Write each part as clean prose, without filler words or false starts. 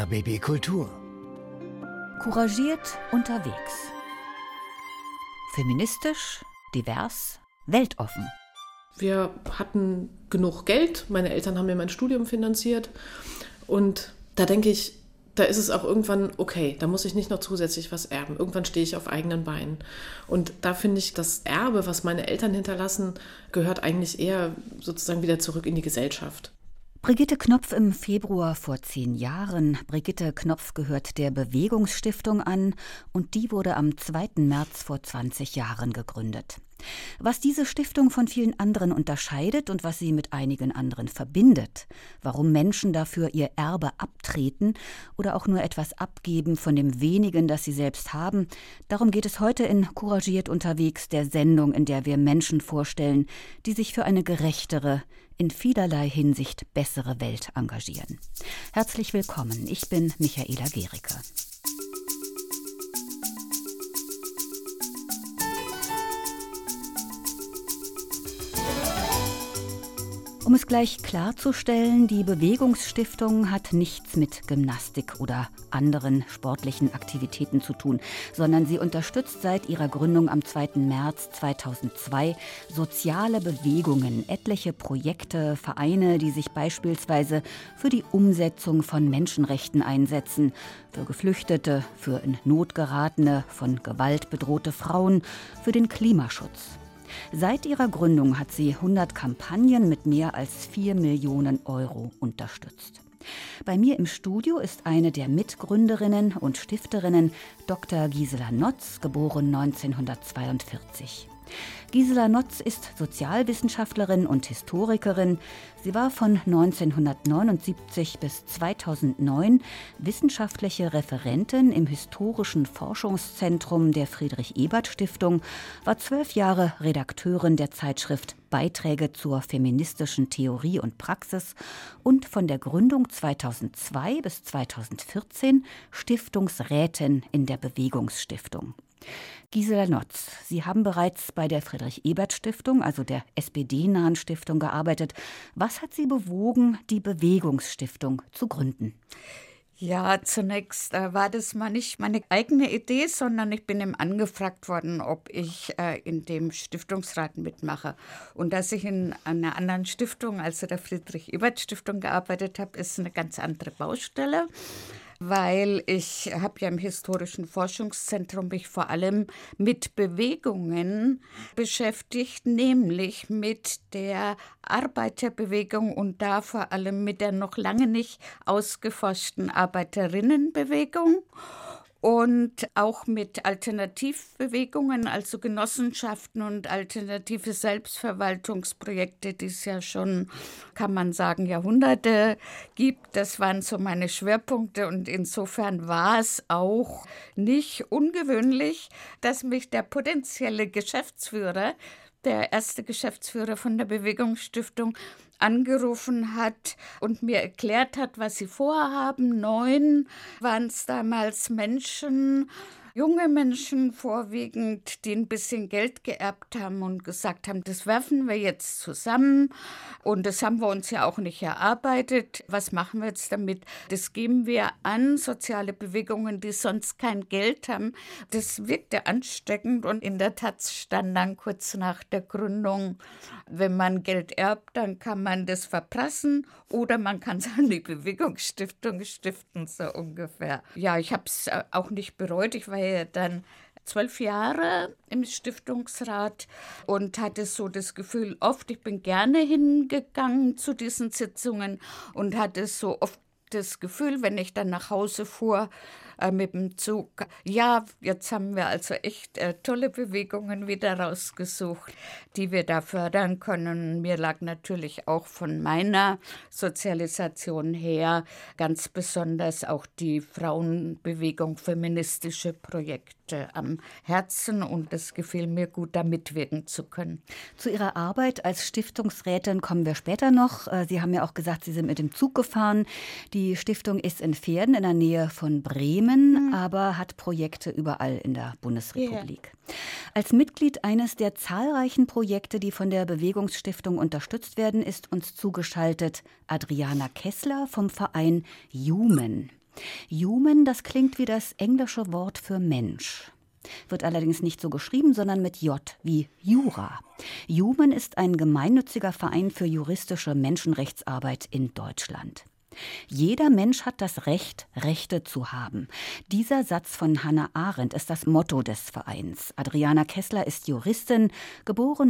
RBB Kultur. Couragiert unterwegs. Feministisch, divers, weltoffen. Wir hatten genug Geld, meine Eltern haben mir mein Studium finanziert und da denke ich, da ist es auch irgendwann okay, da muss ich nicht noch zusätzlich was erben. Irgendwann stehe ich auf eigenen Beinen. Und da finde ich, das Erbe, was meine Eltern hinterlassen, gehört eigentlich eher sozusagen wieder zurück in die Gesellschaft. Brigitte Knopf im Februar vor 10 Jahren. Brigitte Knopf gehört der Bewegungsstiftung an und die wurde am 2. März vor 20 Jahren gegründet. Was diese Stiftung von vielen anderen unterscheidet und was sie mit einigen anderen verbindet, warum Menschen dafür ihr Erbe abtreten oder auch nur etwas abgeben von dem wenigen, das sie selbst haben, darum geht es heute in Couragiert unterwegs, der Sendung, in der wir Menschen vorstellen, die sich für eine gerechtere, in vielerlei Hinsicht bessere Welt engagieren. Herzlich willkommen, ich bin Michaela Gericke. Um es gleich klarzustellen, die Bewegungsstiftung hat nichts mit Gymnastik oder anderen sportlichen Aktivitäten zu tun, sondern sie unterstützt seit ihrer Gründung am 2. März 2002 soziale Bewegungen, etliche Projekte, Vereine, die sich beispielsweise für die Umsetzung von Menschenrechten einsetzen, für Geflüchtete, für in Not geratene, von Gewalt bedrohte Frauen, für den Klimaschutz. Seit ihrer Gründung hat sie 100 Kampagnen mit mehr als 4 Millionen Euro unterstützt. Bei mir im Studio ist eine der Mitgründerinnen und Stifterinnen, Dr. Gisela Notz, geboren 1942. Gisela Notz ist Sozialwissenschaftlerin und Historikerin. Sie war von 1979 bis 2009 wissenschaftliche Referentin im Historischen Forschungszentrum der Friedrich-Ebert-Stiftung, war 12 Jahre Redakteurin der Zeitschrift Beiträge zur feministischen Theorie und Praxis und von der Gründung 2002 bis 2014 Stiftungsrätin in der Bewegungsstiftung. Gisela Notz, Sie haben bereits bei der Friedrich-Ebert-Stiftung, also der SPD-nahen Stiftung, gearbeitet. Was hat Sie bewogen, die Bewegungsstiftung zu gründen? Ja, zunächst war das mal nicht meine eigene Idee, sondern ich bin ihm angefragt worden, ob ich in dem Stiftungsrat mitmache. Und dass ich in einer anderen Stiftung, also der Friedrich-Ebert-Stiftung, gearbeitet habe, ist eine ganz andere Baustelle. Weil ich habe ja im Historischen Forschungszentrum mich vor allem mit Bewegungen beschäftigt, nämlich mit der Arbeiterbewegung und da vor allem mit der noch lange nicht ausgeforschten Arbeiterinnenbewegung. Und auch mit Alternativbewegungen, also Genossenschaften und alternative Selbstverwaltungsprojekte, die es ja schon, kann man sagen, Jahrhunderte gibt. Das waren so meine Schwerpunkte und insofern war es auch nicht ungewöhnlich, dass mich der potenzielle Geschäftsführer, der erste Geschäftsführer von der Bewegungsstiftung, angerufen hat und mir erklärt hat, was sie vorhaben. 9 waren es damals Menschen, junge Menschen vorwiegend, die ein bisschen Geld geerbt haben und gesagt haben, das werfen wir jetzt zusammen und das haben wir uns ja auch nicht erarbeitet. Was machen wir jetzt damit? Das geben wir an soziale Bewegungen, die sonst kein Geld haben. Das wirkte ansteckend und in der Taz stand dann kurz nach der Gründung, wenn man Geld erbt, dann kann man das verprassen oder man kann es an die Bewegungsstiftung stiften, so ungefähr. Ja, ich habe es auch nicht bereut. Ich war ja dann 12 Jahre im Stiftungsrat und hatte so das Gefühl, ich bin gerne hingegangen zu diesen Sitzungen und hatte so oft das Gefühl, wenn ich dann nach Hause fuhr mit dem Zug, ja, jetzt haben wir also echt tolle Bewegungen wieder rausgesucht, die wir da fördern können. Mir lag natürlich auch von meiner Sozialisation her ganz besonders auch die Frauenbewegung, feministische Projekte am Herzen und es gefiel mir gut, da mitwirken zu können. Zu Ihrer Arbeit als Stiftungsrätin kommen wir später noch. Sie haben ja auch gesagt, Sie sind mit dem Zug gefahren. Die Stiftung ist in Verden in der Nähe von Bremen, aber hat Projekte überall in der Bundesrepublik. Yeah. Als Mitglied eines der zahlreichen Projekte, die von der Bewegungsstiftung unterstützt werden, ist uns zugeschaltet Adriana Kessler vom Verein Human. Human, das klingt wie das englische Wort für Mensch. Wird allerdings nicht so geschrieben, sondern mit J wie Jura. Human ist ein gemeinnütziger Verein für juristische Menschenrechtsarbeit in Deutschland. Jeder Mensch hat das Recht, Rechte zu haben. Dieser Satz von Hannah Arendt ist das Motto des Vereins. Adriana Kessler ist Juristin, geboren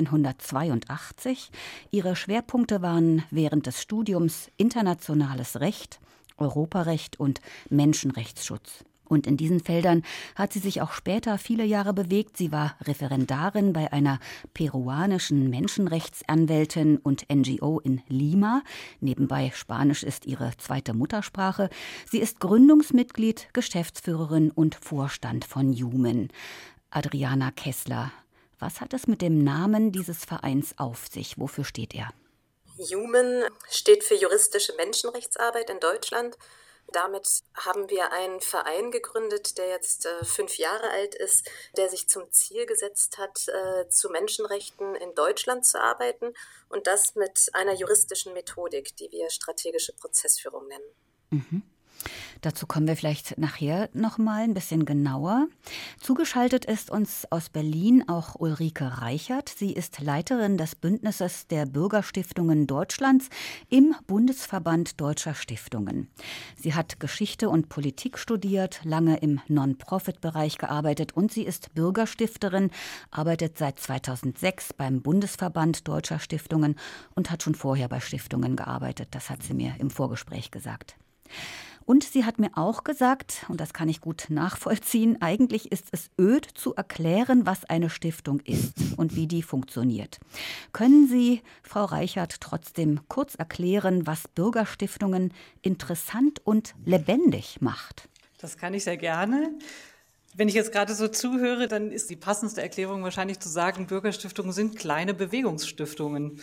1982. Ihre Schwerpunkte waren während des Studiums internationales Recht, Europarecht und Menschenrechtsschutz. Und in diesen Feldern hat sie sich auch später viele Jahre bewegt. Sie war Referendarin bei einer peruanischen Menschenrechtsanwältin und NGO in Lima. Nebenbei Spanisch ist ihre zweite Muttersprache. Sie ist Gründungsmitglied, Geschäftsführerin und Vorstand von Human. Adriana Kessler, was hat es mit dem Namen dieses Vereins auf sich? Wofür steht er? Human steht für juristische Menschenrechtsarbeit in Deutschland. Damit haben wir einen Verein gegründet, der jetzt 5 Jahre alt ist, der sich zum Ziel gesetzt hat, zu Menschenrechten in Deutschland zu arbeiten und das mit einer juristischen Methodik, die wir strategische Prozessführung nennen. Mhm. Dazu kommen wir vielleicht nachher noch mal ein bisschen genauer. Zugeschaltet ist uns aus Berlin auch Ulrike Reichert. Sie ist Leiterin des Bündnisses der Bürgerstiftungen Deutschlands im Bundesverband Deutscher Stiftungen. Sie hat Geschichte und Politik studiert, lange im Non-Profit-Bereich gearbeitet und sie ist Bürgerstifterin, arbeitet seit 2006 beim Bundesverband Deutscher Stiftungen und hat schon vorher bei Stiftungen gearbeitet. Das hat sie mir im Vorgespräch gesagt. Und sie hat mir auch gesagt, und das kann ich gut nachvollziehen, eigentlich ist es öd zu erklären, was eine Stiftung ist und wie die funktioniert. Können Sie, Frau Reichert, trotzdem kurz erklären, was Bürgerstiftungen interessant und lebendig macht? Das kann ich sehr gerne. Wenn ich jetzt gerade so zuhöre, dann ist die passendste Erklärung wahrscheinlich zu sagen, Bürgerstiftungen sind kleine Bewegungsstiftungen.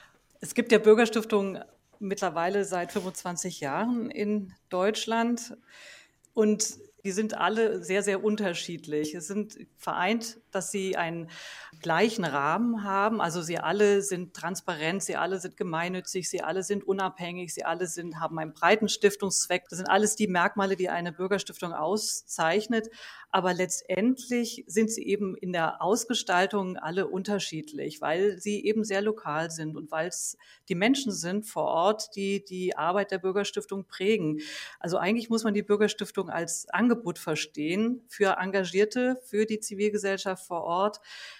Es gibt ja Bürgerstiftungen mittlerweile seit 25 Jahren in Deutschland und die sind alle sehr, sehr unterschiedlich. Es sind vereint, dass sie einen gleichen Rahmen haben. Also sie alle sind transparent, sie alle sind gemeinnützig, sie alle sind unabhängig, sie alle haben einen breiten Stiftungszweck. Das sind alles die Merkmale, die eine Bürgerstiftung auszeichnet. Aber letztendlich sind sie eben in der Ausgestaltung alle unterschiedlich, weil sie eben sehr lokal sind und weil es die Menschen sind vor Ort, die die Arbeit der Bürgerstiftung prägen. Also eigentlich muss man die Bürgerstiftung als Angebot verstehen für Engagierte, für die Zivilgesellschaft vor Ort,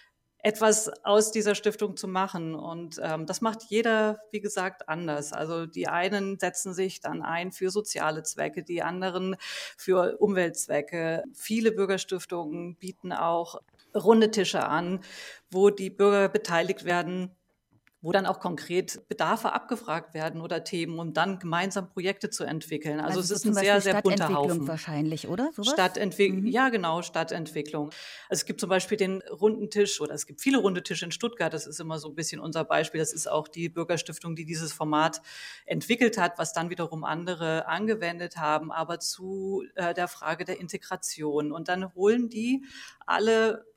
etwas aus dieser Stiftung zu machen. Und das macht jeder, wie gesagt, anders. Also die einen setzen sich dann ein für soziale Zwecke, die anderen für Umweltzwecke. Viele Bürgerstiftungen bieten auch runde Tische an, wo die Bürger beteiligt werden, wo dann auch konkret Bedarfe abgefragt werden oder Themen, um dann gemeinsam Projekte zu entwickeln. Also es ist ein sehr, sehr bunter Haufen. Wahrscheinlich, oder? Sowas? Ja, genau, Stadtentwicklung. Also es gibt zum Beispiel den runden Tisch oder es gibt viele runde Tische in Stuttgart. Das ist immer so ein bisschen unser Beispiel. Das ist auch die Bürgerstiftung, die dieses Format entwickelt hat, was dann wiederum andere angewendet haben, aber zu der Frage der Integration. Und dann holen die alle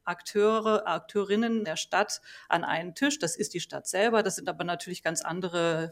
Akteurinnen der Stadt an einen Tisch. Das ist die Stadt selber. Das sind aber natürlich ganz andere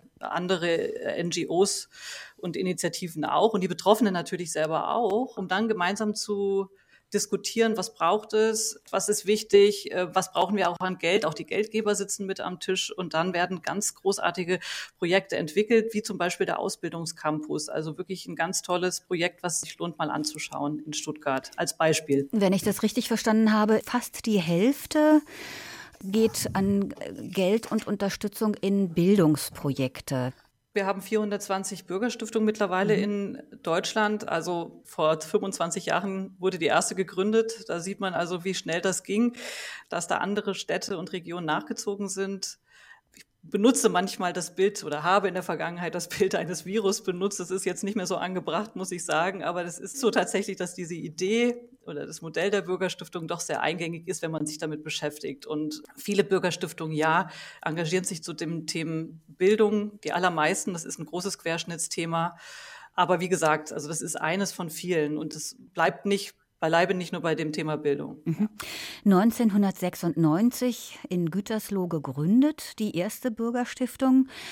NGOs und Initiativen auch und die Betroffenen natürlich selber auch, um dann gemeinsam zu diskutieren, was braucht es, was ist wichtig, was brauchen wir auch an Geld. Auch die Geldgeber sitzen mit am Tisch und dann werden ganz großartige Projekte entwickelt, wie zum Beispiel der Ausbildungscampus. Also wirklich ein ganz tolles Projekt, was sich lohnt, mal anzuschauen in Stuttgart als Beispiel. Wenn ich das richtig verstanden habe, fast die Hälfte geht an Geld und Unterstützung in Bildungsprojekte. Wir haben 420 Bürgerstiftungen mittlerweile in Deutschland. Also vor 25 Jahren wurde die erste gegründet. Da sieht man also, wie schnell das ging, dass da andere Städte und Regionen nachgezogen sind. Ich benutze manchmal das Bild oder habe in der Vergangenheit das Bild eines Virus benutzt. Das ist jetzt nicht mehr so angebracht, muss ich sagen. Aber das ist so tatsächlich, dass diese Idee oder das Modell der Bürgerstiftung doch sehr eingängig ist, wenn man sich damit beschäftigt. Und viele Bürgerstiftungen, engagieren sich zu dem Thema Bildung. Die allermeisten, das ist ein großes Querschnittsthema. Aber wie gesagt, also das ist eines von vielen. Und es bleibt beileibe nicht nur bei dem Thema Bildung. 1996 in Gütersloh gegründet, die erste Bürgerstiftung.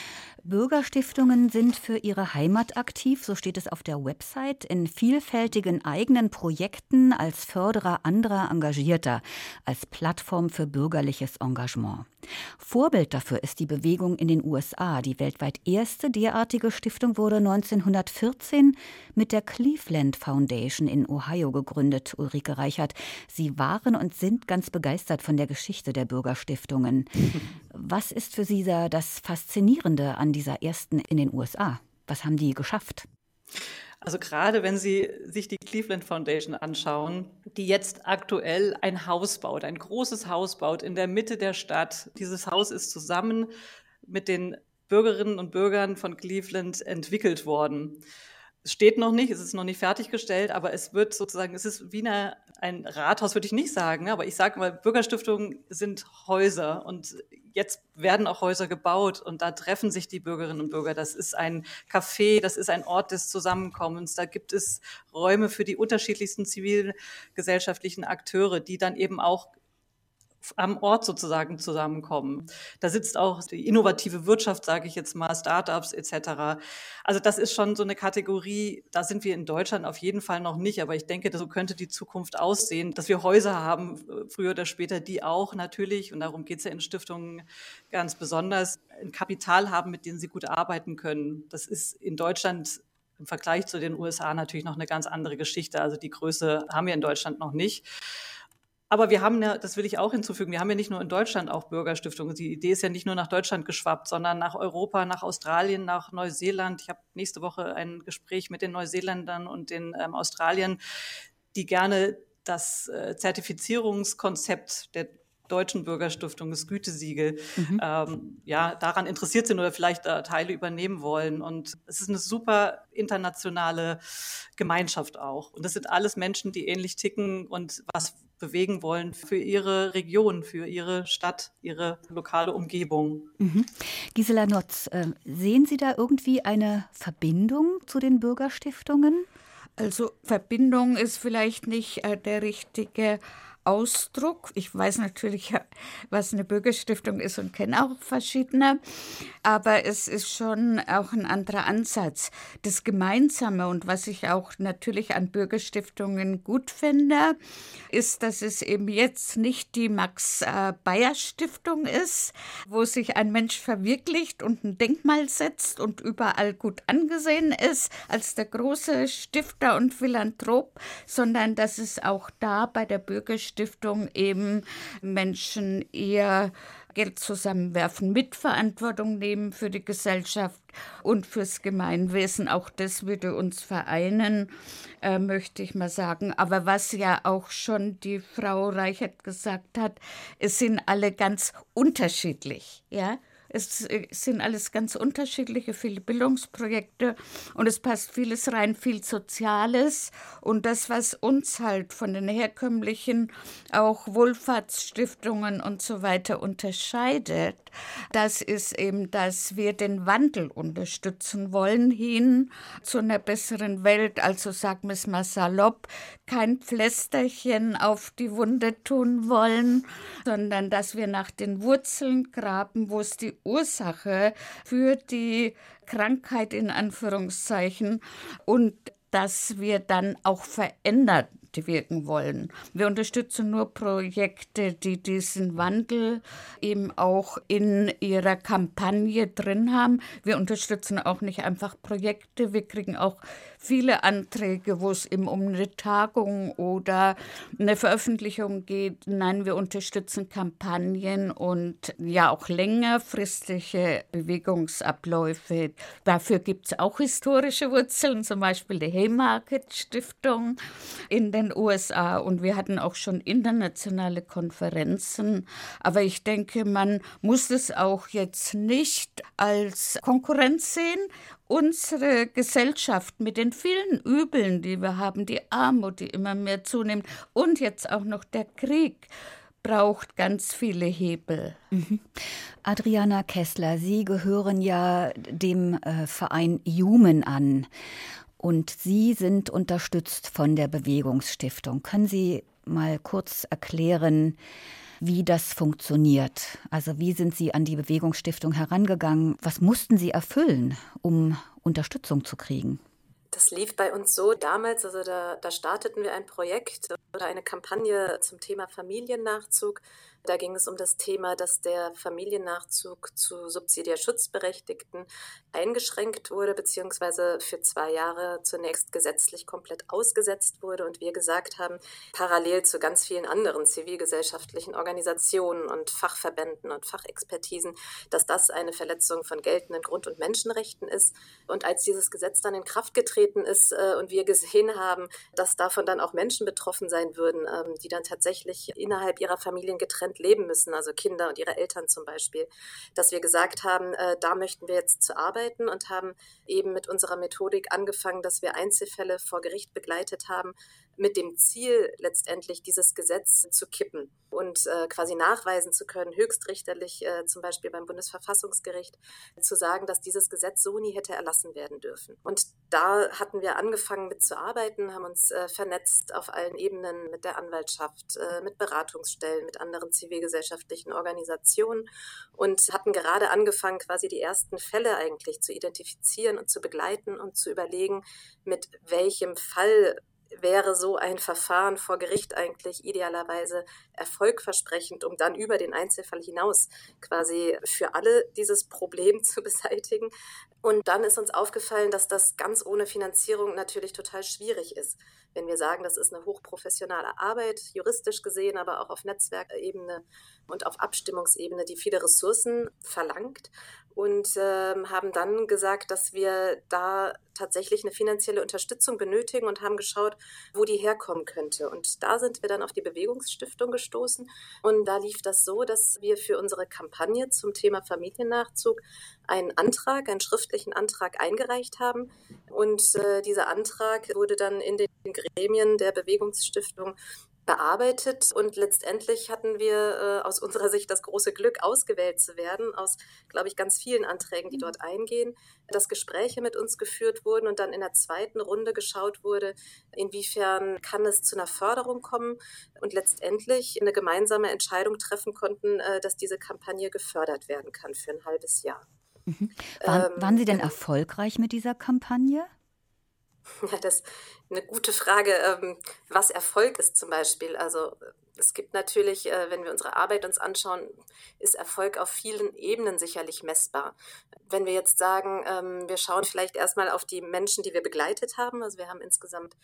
Bürgerstiftungen sind für ihre Heimat aktiv, so steht es auf der Website, in vielfältigen eigenen Projekten als Förderer anderer Engagierter, als Plattform für bürgerliches Engagement. Vorbild dafür ist die Bewegung in den USA. Die weltweit erste derartige Stiftung wurde 1914 mit der Cleveland Foundation in Ohio gegründet, Ulrike Reichert. Sie waren und sind ganz begeistert von der Geschichte der Bürgerstiftungen. Was ist für Sie da das Faszinierende an dieser ersten in den USA? Was haben die geschafft? Also gerade wenn Sie sich die Cleveland Foundation anschauen, die jetzt aktuell ein Haus baut, ein großes Haus baut in der Mitte der Stadt. Dieses Haus ist zusammen mit den Bürgerinnen und Bürgern von Cleveland entwickelt worden. Es steht noch nicht, es ist noch nicht fertiggestellt, aber es wird sozusagen, es ist wie ein Rathaus, würde ich nicht sagen, aber ich sage mal, Bürgerstiftungen sind Häuser und jetzt werden auch Häuser gebaut und da treffen sich die Bürgerinnen und Bürger. Das ist ein Café, das ist ein Ort des Zusammenkommens. Da gibt es Räume für die unterschiedlichsten zivilgesellschaftlichen Akteure, die dann eben auch am Ort sozusagen zusammenkommen. Da sitzt auch die innovative Wirtschaft, sage ich jetzt mal, Startups etc. Also das ist schon so eine Kategorie, da sind wir in Deutschland auf jeden Fall noch nicht, aber ich denke, so könnte die Zukunft aussehen, dass wir Häuser haben, früher oder später, die auch natürlich, und darum geht es ja in Stiftungen ganz besonders, ein Kapital haben, mit dem sie gut arbeiten können. Das ist in Deutschland im Vergleich zu den USA natürlich noch eine ganz andere Geschichte. Also die Größe haben wir in Deutschland noch nicht. Aber wir haben ja, das will ich auch hinzufügen, wir haben ja nicht nur in Deutschland auch Bürgerstiftungen. Die Idee ist ja nicht nur nach Deutschland geschwappt, sondern nach Europa, nach Australien, nach Neuseeland. Ich habe nächste Woche ein Gespräch mit den Neuseeländern und den Australiern, die gerne das Zertifizierungskonzept der deutschen Bürgerstiftung, das Gütesiegel, daran interessiert sind oder vielleicht Teile übernehmen wollen. Und es ist eine super internationale Gemeinschaft auch. Und das sind alles Menschen, die ähnlich ticken und was bewegen wollen für ihre Region, für ihre Stadt, ihre lokale Umgebung. Gisela Notz, sehen Sie da irgendwie eine Verbindung zu den Bürgerstiftungen? Also Verbindung ist vielleicht nicht der richtige Ausdruck. Ich weiß natürlich, was eine Bürgerstiftung ist und kenne auch verschiedene, aber es ist schon auch ein anderer Ansatz. Das Gemeinsame und was ich auch natürlich an Bürgerstiftungen gut finde, ist, dass es eben jetzt nicht die Max-Bayer-Stiftung ist, wo sich ein Mensch verwirklicht und ein Denkmal setzt und überall gut angesehen ist als der große Stifter und Philanthrop, sondern dass es auch da bei der Bürgerstiftung eben Menschen ihr Geld zusammenwerfen, Mitverantwortung nehmen für die Gesellschaft und fürs Gemeinwesen. Auch das würde uns vereinen, möchte ich mal sagen. Aber was ja auch schon die Frau Reichert gesagt hat, es sind alle ganz unterschiedlich, ja. Es sind alles ganz unterschiedliche, viele Bildungsprojekte und es passt vieles rein, viel Soziales. Und das, was uns halt von den herkömmlichen auch Wohlfahrtsstiftungen und so weiter unterscheidet, das ist eben, dass wir den Wandel unterstützen wollen hin zu einer besseren Welt. Also sagen wir es mal salopp, kein Pflästerchen auf die Wunde tun wollen, sondern dass wir nach den Wurzeln graben, wo es die Ursache für die Krankheit in Anführungszeichen und dass wir dann auch verändert wirken wollen. Wir unterstützen nur Projekte, die diesen Wandel eben auch in ihrer Kampagne drin haben. Wir unterstützen auch nicht einfach Projekte, wir kriegen auch viele Anträge, wo es eben um eine Tagung oder eine Veröffentlichung geht. Nein, wir unterstützen Kampagnen und ja auch längerfristige Bewegungsabläufe. Dafür gibt es auch historische Wurzeln, zum Beispiel die Haymarket-Stiftung in den USA und wir hatten auch schon internationale Konferenzen. Aber ich denke, man muss es auch jetzt nicht als Konkurrenz sehen. Unsere Gesellschaft mit den vielen Übeln, die wir haben, die Armut, die immer mehr zunimmt und jetzt auch noch der Krieg, braucht ganz viele Hebel. Adriana Kessler, Sie gehören ja dem Verein Human an und Sie sind unterstützt von der Bewegungsstiftung. Können Sie mal kurz erklären, wie das funktioniert. Also wie sind Sie an die Bewegungsstiftung herangegangen? Was mussten Sie erfüllen, um Unterstützung zu kriegen? Das lief bei uns so damals, also da starteten wir ein Projekt oder eine Kampagne zum Thema Familiennachzug. Da ging es um das Thema, dass der Familiennachzug zu subsidiär Schutzberechtigten eingeschränkt wurde, beziehungsweise für 2 Jahre zunächst gesetzlich komplett ausgesetzt wurde. Und wir gesagt haben, parallel zu ganz vielen anderen zivilgesellschaftlichen Organisationen und Fachverbänden und Fachexpertisen, dass das eine Verletzung von geltenden Grund- und Menschenrechten ist. Und als dieses Gesetz dann in Kraft getreten ist und wir gesehen haben, dass davon dann auch Menschen betroffen sein würden, die dann tatsächlich innerhalb ihrer Familien getrennt leben müssen, also Kinder und ihre Eltern zum Beispiel, dass wir gesagt haben, da möchten wir jetzt zu arbeiten und haben eben mit unserer Methodik angefangen, dass wir Einzelfälle vor Gericht begleitet haben, mit dem Ziel letztendlich dieses Gesetz zu kippen und quasi nachweisen zu können, höchstrichterlich zum Beispiel beim Bundesverfassungsgericht, zu sagen, dass dieses Gesetz so nie hätte erlassen werden dürfen. Und da hatten wir angefangen mit zu arbeiten, haben uns vernetzt auf allen Ebenen mit der Anwaltschaft, mit Beratungsstellen, mit anderen zivilgesellschaftlichen Organisationen und hatten gerade angefangen, quasi die ersten Fälle eigentlich zu identifizieren und zu begleiten und zu überlegen, mit welchem Fall wäre so ein Verfahren vor Gericht eigentlich idealerweise erfolgversprechend, um dann über den Einzelfall hinaus quasi für alle dieses Problem zu beseitigen. Und dann ist uns aufgefallen, dass das ganz ohne Finanzierung natürlich total schwierig ist. Wenn wir sagen, das ist eine hochprofessionale Arbeit, juristisch gesehen, aber auch auf Netzwerkebene und auf Abstimmungsebene, die viele Ressourcen verlangt. Und haben dann gesagt, dass wir da tatsächlich eine finanzielle Unterstützung benötigen und haben geschaut, wo die herkommen könnte. Und da sind wir dann auf die Bewegungsstiftung gestoßen. Und da lief das so, dass wir für unsere Kampagne zum Thema Familiennachzug einen schriftlichen Antrag eingereicht haben. Und dieser Antrag wurde dann in den Gremien der Bewegungsstiftung bearbeitet und letztendlich hatten wir aus unserer Sicht das große Glück, ausgewählt zu werden aus, glaube ich, ganz vielen Anträgen, die dort eingehen, dass Gespräche mit uns geführt wurden und dann in der zweiten Runde geschaut wurde, inwiefern kann es zu einer Förderung kommen und letztendlich eine gemeinsame Entscheidung treffen konnten, dass diese Kampagne gefördert werden kann für ein halbes Jahr. Mhm. Waren Sie denn erfolgreich mit dieser Kampagne? Ja, das ist eine gute Frage, was Erfolg ist zum Beispiel. Also es gibt natürlich, wenn wir unsere Arbeit uns anschauen, ist Erfolg auf vielen Ebenen sicherlich messbar. Wenn wir jetzt sagen, wir schauen vielleicht erstmal auf die Menschen, die wir begleitet haben. Also wir haben insgesamt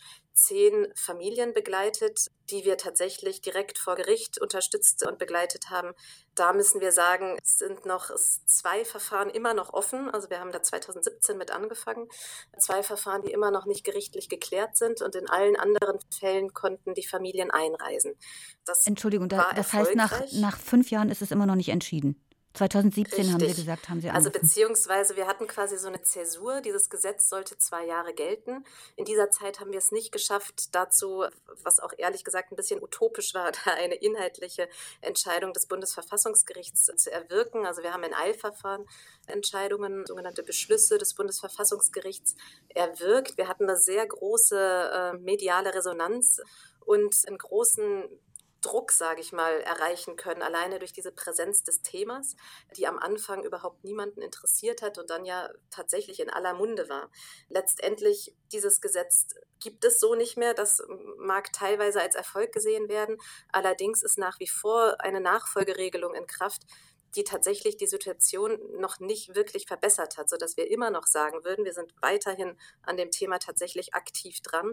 10 Familien begleitet, die wir tatsächlich direkt vor Gericht unterstützt und begleitet haben. Da müssen wir sagen, es sind noch 2 Verfahren immer noch offen. Also wir haben da 2017 mit angefangen. 2 Verfahren, die immer noch nicht gerichtlich geklärt sind. Und in allen anderen Fällen konnten die Familien einreisen. Entschuldigung, das heißt, nach 5 Jahren ist es immer noch nicht entschieden. 2017 Richtig. haben Sie gesagt, haben Sie angefangen. Also beziehungsweise wir hatten quasi so eine Zäsur. Dieses Gesetz sollte 2 Jahre gelten. In dieser Zeit haben wir es nicht geschafft, dazu, was auch ehrlich gesagt ein bisschen utopisch war, da eine inhaltliche Entscheidung des Bundesverfassungsgerichts zu erwirken. Also wir haben in Eilverfahren Entscheidungen, sogenannte Beschlüsse des Bundesverfassungsgerichts erwirkt. Wir hatten eine sehr große mediale Resonanz und einen großen Druck, sage ich mal, erreichen können, alleine durch diese Präsenz des Themas, die am Anfang überhaupt niemanden interessiert hat und dann ja tatsächlich in aller Munde war. Letztendlich, dieses Gesetz gibt es so nicht mehr. Das mag teilweise als Erfolg gesehen werden. Allerdings ist nach wie vor eine Nachfolgeregelung in Kraft, die tatsächlich die Situation noch nicht wirklich verbessert hat, sodass wir immer noch sagen würden, wir sind weiterhin an dem Thema tatsächlich aktiv dran.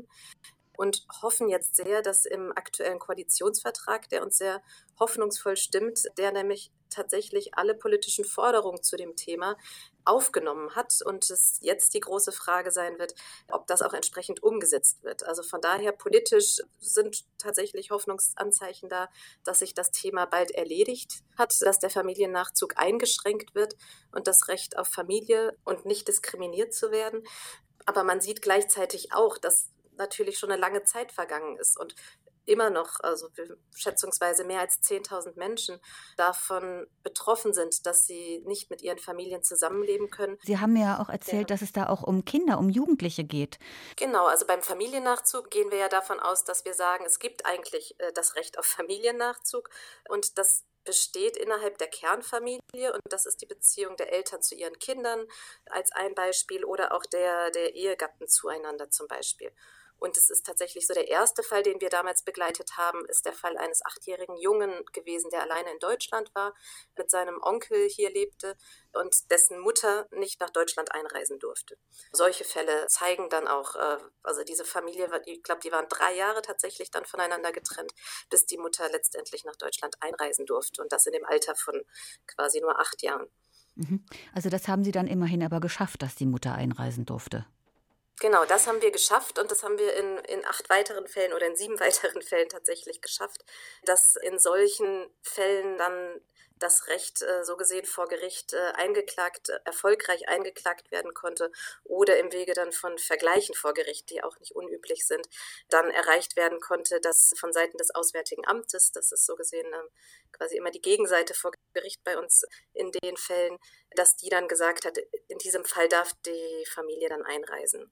Und hoffen jetzt sehr, dass im aktuellen Koalitionsvertrag, der uns sehr hoffnungsvoll stimmt, der nämlich tatsächlich alle politischen Forderungen zu dem Thema aufgenommen hat und es jetzt die große Frage sein wird, ob das auch entsprechend umgesetzt wird. Also von daher politisch sind tatsächlich Hoffnungsanzeichen da, dass sich das Thema bald erledigt hat, dass der Familiennachzug eingeschränkt wird und das Recht auf Familie und nicht diskriminiert zu werden. Aber man sieht gleichzeitig auch, dass natürlich schon eine lange Zeit vergangen ist und immer noch, also schätzungsweise mehr als 10.000 Menschen davon betroffen sind, dass sie nicht mit ihren Familien zusammenleben können. Sie haben ja auch erzählt, dass es da auch um Kinder, um Jugendliche geht. Genau, also beim Familiennachzug gehen wir ja davon aus, dass wir sagen, es gibt eigentlich das Recht auf Familiennachzug und das besteht innerhalb der Kernfamilie und das ist die Beziehung der Eltern zu ihren Kindern als ein Beispiel oder auch der Ehegatten zueinander zum Beispiel. Und es ist tatsächlich so, der erste Fall, den wir damals begleitet haben, ist der Fall eines 8-jährigen Jungen gewesen, der alleine in Deutschland war, mit seinem Onkel hier lebte und dessen Mutter nicht nach Deutschland einreisen durfte. Solche Fälle zeigen dann auch, also diese Familie, ich glaube, die waren 3 Jahre tatsächlich dann voneinander getrennt, bis die Mutter letztendlich nach Deutschland einreisen durfte und das in dem Alter von quasi nur 8 Jahren. Also das haben Sie dann immerhin aber geschafft, dass die Mutter einreisen durfte. Genau, das haben wir geschafft und das haben wir in 8 weiteren Fällen oder in 7 weiteren Fällen tatsächlich geschafft, dass in solchen Fällen dann das Recht so gesehen vor Gericht erfolgreich eingeklagt werden konnte oder im Wege dann von Vergleichen vor Gericht, die auch nicht unüblich sind, dann erreicht werden konnte, dass von Seiten des Auswärtigen Amtes, das ist so gesehen quasi immer die Gegenseite vor Gericht bei uns in den Fällen, dass die dann gesagt hat, in diesem Fall darf die Familie dann einreisen.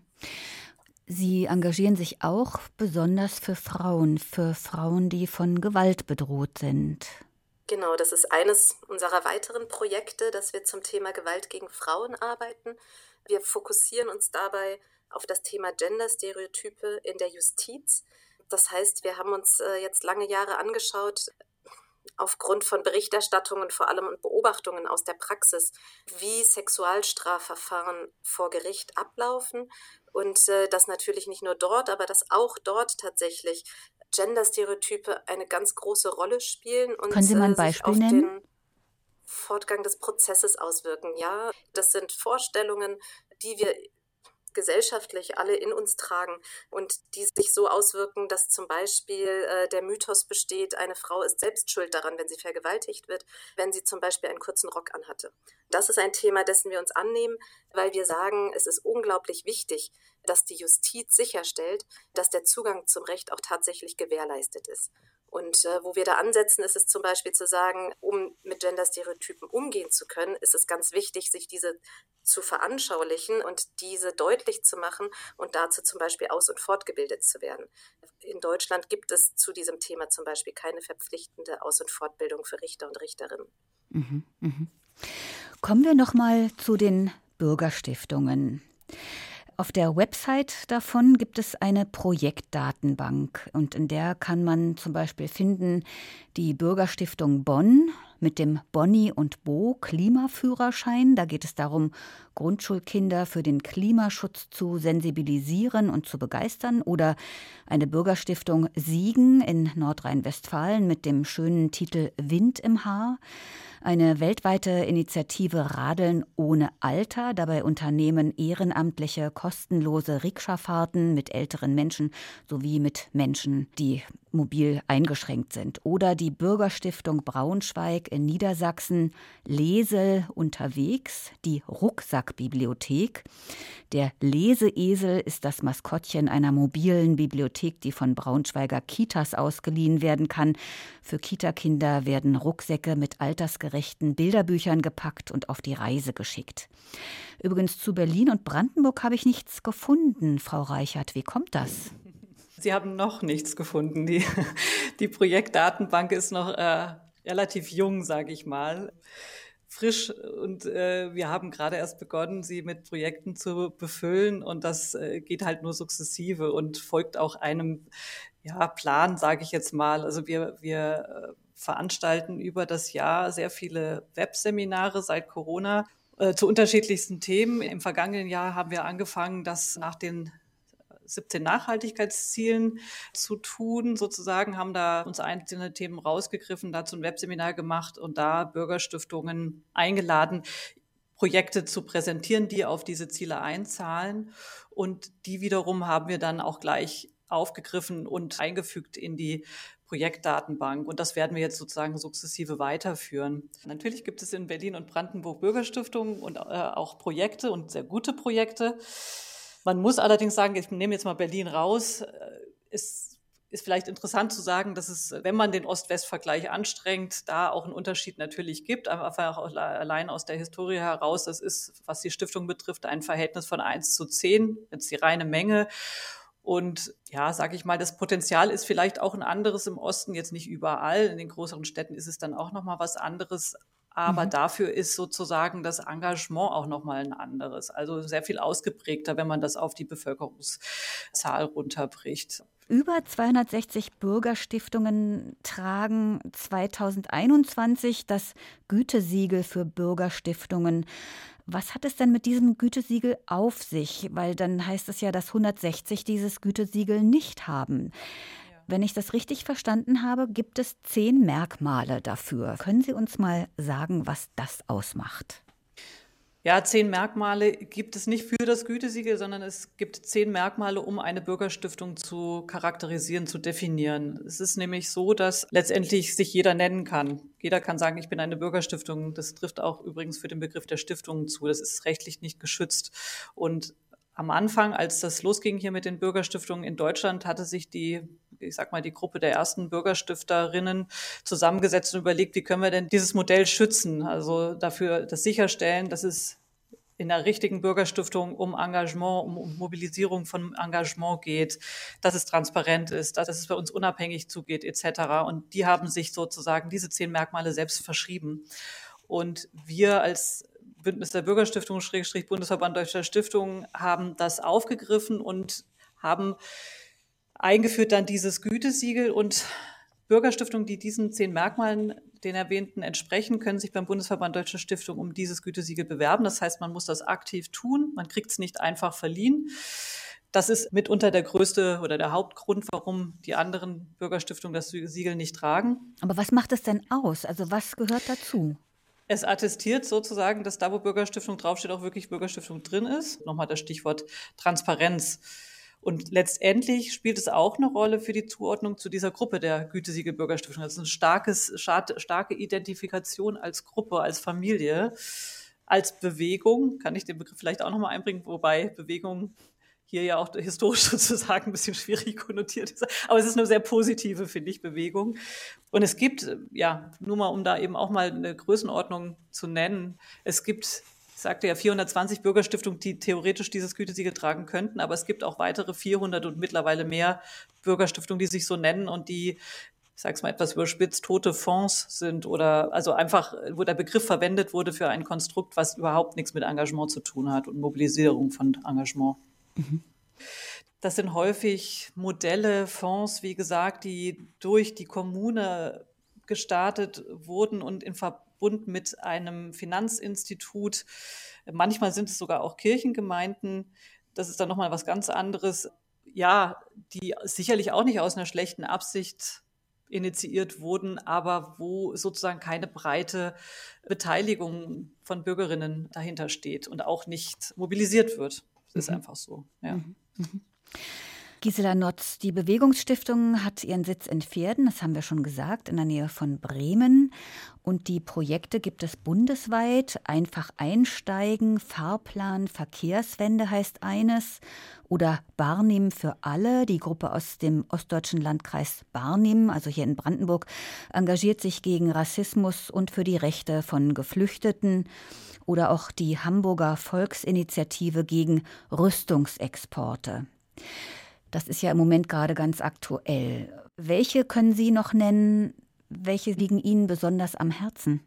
Sie engagieren sich auch besonders für Frauen, die von Gewalt bedroht sind. Genau, das ist eines unserer weiteren Projekte, dass wir zum Thema Gewalt gegen Frauen arbeiten. Wir fokussieren uns dabei auf das Thema Genderstereotype in der Justiz. Das heißt, wir haben uns jetzt lange Jahre angeschaut, aufgrund von Berichterstattungen vor allem und Beobachtungen aus der Praxis, wie Sexualstrafverfahren vor Gericht ablaufen und dass natürlich nicht nur dort, aber dass auch dort tatsächlich Genderstereotype eine ganz große Rolle spielen und können Sie mal ein Beispiel sich auf nennen? den Fortgang des Prozesses auswirken. Ja, das sind Vorstellungen, die wir gesellschaftlich alle in uns tragen und die sich so auswirken, dass zum Beispiel der Mythos besteht, eine Frau ist selbst schuld daran, wenn sie vergewaltigt wird, wenn sie zum Beispiel einen kurzen Rock anhatte. Das ist ein Thema, dessen wir uns annehmen, weil wir sagen, es ist unglaublich wichtig, dass die Justiz sicherstellt, dass der Zugang zum Recht auch tatsächlich gewährleistet ist. Und wo wir da ansetzen, ist es zum Beispiel zu sagen, um mit Genderstereotypen umgehen zu können, ist es ganz wichtig, sich diese zu veranschaulichen und diese deutlich zu machen und dazu zum Beispiel aus- und fortgebildet zu werden. In Deutschland gibt es zu diesem Thema zum Beispiel keine verpflichtende Aus- und Fortbildung für Richter und Richterinnen. Kommen wir noch mal zu den Bürgerstiftungen. Auf der Website davon gibt es eine Projektdatenbank und in der kann man zum Beispiel finden die Bürgerstiftung Bonn mit dem Bonni und Bo Klimaführerschein. Da geht es darum, Grundschulkinder für den Klimaschutz zu sensibilisieren und zu begeistern. Oder eine Bürgerstiftung Siegen in Nordrhein-Westfalen mit dem schönen Titel Wind im Haar. Eine weltweite Initiative Radeln ohne Alter. Dabei unternehmen Ehrenamtliche kostenlose Rikscha-Fahrten mit älteren Menschen sowie mit Menschen, die mobil eingeschränkt sind. Oder die Bürgerstiftung Braunschweig in Niedersachsen, Lesel unterwegs, die Rucksackbibliothek. Der Leseesel ist das Maskottchen einer mobilen Bibliothek, die von Braunschweiger Kitas ausgeliehen werden kann. Für Kitakinder werden Rucksäcke mit altersgerechten Bilderbüchern gepackt und auf die Reise geschickt. Übrigens zu Berlin und Brandenburg habe ich nichts gefunden, Frau Reichert. Wie kommt das? Sie haben noch nichts gefunden. Die Projektdatenbank ist noch relativ jung, sage ich mal, frisch. Und wir haben gerade erst begonnen, sie mit Projekten zu befüllen. Und das geht halt nur sukzessive und folgt auch einem Plan, sage ich jetzt mal. Also wir veranstalten über das Jahr sehr viele Webseminare seit Corona zu unterschiedlichsten Themen. Im vergangenen Jahr haben wir angefangen, das nach den 17 Nachhaltigkeitszielen zu tun, sozusagen, haben da uns einzelne Themen rausgegriffen, dazu ein Webseminar gemacht und da Bürgerstiftungen eingeladen, Projekte zu präsentieren, die auf diese Ziele einzahlen. Und die wiederum haben wir dann auch gleich aufgegriffen und eingefügt in die Projektdatenbank. Und das werden wir jetzt sozusagen sukzessive weiterführen. Natürlich gibt es in Berlin und Brandenburg Bürgerstiftungen und auch Projekte und sehr gute Projekte. Man muss allerdings sagen, ich nehme jetzt mal Berlin raus, es ist vielleicht interessant zu sagen, dass es, wenn man den Ost-West-Vergleich anstrengt, da auch einen Unterschied natürlich gibt, einfach auch allein aus der Historie heraus. Das ist, was die Stiftung betrifft, ein Verhältnis von 1:10, jetzt die reine Menge. Und ja, sage ich mal, das Potenzial ist vielleicht auch ein anderes im Osten, jetzt nicht überall. In den größeren Städten ist es dann auch nochmal was anderes. Aber dafür ist sozusagen das Engagement auch nochmal ein anderes. Also sehr viel ausgeprägter, wenn man das auf die Bevölkerungszahl runterbricht. Über 260 Bürgerstiftungen tragen 2021 das Gütesiegel für Bürgerstiftungen. Was hat es denn mit diesem Gütesiegel auf sich? Weil dann heißt es ja, dass 160 dieses Gütesiegel nicht haben. Wenn ich das richtig verstanden habe, gibt es 10 Merkmale dafür. Können Sie uns mal sagen, was das ausmacht? Ja, 10 Merkmale gibt es nicht für das Gütesiegel, sondern es gibt 10 Merkmale, um eine Bürgerstiftung zu charakterisieren, zu definieren. Es ist nämlich so, dass letztendlich sich jeder nennen kann. Jeder kann sagen, ich bin eine Bürgerstiftung. Das trifft auch übrigens für den Begriff der Stiftungen zu. Das ist rechtlich nicht geschützt. Und am Anfang, als das losging hier mit den Bürgerstiftungen in Deutschland, hatte sich die Gruppe der ersten Bürgerstifterinnen zusammengesetzt und überlegt, wie können wir denn dieses Modell schützen? Also dafür das sicherstellen, dass es in der richtigen Bürgerstiftung um Engagement, um Mobilisierung von Engagement geht, dass es transparent ist, dass es bei uns unabhängig zugeht, etc. Und die haben sich sozusagen diese 10 Merkmale selbst verschrieben. Und wir als Bündnis der Bürgerstiftung / Bundesverband Deutscher Stiftungen haben das aufgegriffen und haben eingeführt dann dieses Gütesiegel, und Bürgerstiftungen, die diesen 10 Merkmalen, den erwähnten, entsprechen, können sich beim Bundesverband Deutscher Stiftungen um dieses Gütesiegel bewerben. Das heißt, man muss das aktiv tun. Man kriegt es nicht einfach verliehen. Das ist mitunter der größte oder der Hauptgrund, warum die anderen Bürgerstiftungen das Siegel nicht tragen. Aber was macht es denn aus? Also was gehört dazu? Es attestiert sozusagen, dass da, wo Bürgerstiftung draufsteht, auch wirklich Bürgerstiftung drin ist. Nochmal das Stichwort Transparenz. Und letztendlich spielt es auch eine Rolle für die Zuordnung zu dieser Gruppe der Gütesiegel Bürgerstiftung. Das ist eine starke Identifikation als Gruppe, als Familie, als Bewegung. Kann ich den Begriff vielleicht auch nochmal einbringen, wobei Bewegung hier ja auch historisch sozusagen ein bisschen schwierig konnotiert ist. Aber es ist eine sehr positive, finde ich, Bewegung. Und es gibt, ja, nur mal, um da eben auch mal eine Größenordnung zu nennen, es gibt, ich sagte ja, 420 Bürgerstiftungen, die theoretisch dieses Gütesiegel tragen könnten, aber es gibt auch weitere 400 und mittlerweile mehr Bürgerstiftungen, die sich so nennen und die, ich sage es mal etwas überspitzt, tote Fonds sind oder also einfach, wo der Begriff verwendet wurde für ein Konstrukt, was überhaupt nichts mit Engagement zu tun hat und Mobilisierung von Engagement. Das sind häufig Modelle, Fonds, wie gesagt, die durch die Kommune gestartet wurden und in Verbund mit einem Finanzinstitut. Manchmal sind es sogar auch Kirchengemeinden. Das ist dann nochmal was ganz anderes. Ja, die sicherlich auch nicht aus einer schlechten Absicht initiiert wurden, aber wo sozusagen keine breite Beteiligung von Bürgerinnen dahinter steht und auch nicht mobilisiert wird. Das ist einfach so, ja. Gisela Notz, die Bewegungsstiftung hat ihren Sitz in Verden, das haben wir schon gesagt, in der Nähe von Bremen. Und die Projekte gibt es bundesweit. Einfach einsteigen, Fahrplan, Verkehrswende heißt eines. Oder Barnim für alle. Die Gruppe aus dem ostdeutschen Landkreis Barnim, also hier in Brandenburg, engagiert sich gegen Rassismus und für die Rechte von Geflüchteten. Oder auch die Hamburger Volksinitiative gegen Rüstungsexporte. Das ist ja im Moment gerade ganz aktuell. Welche können Sie noch nennen? Welche liegen Ihnen besonders am Herzen?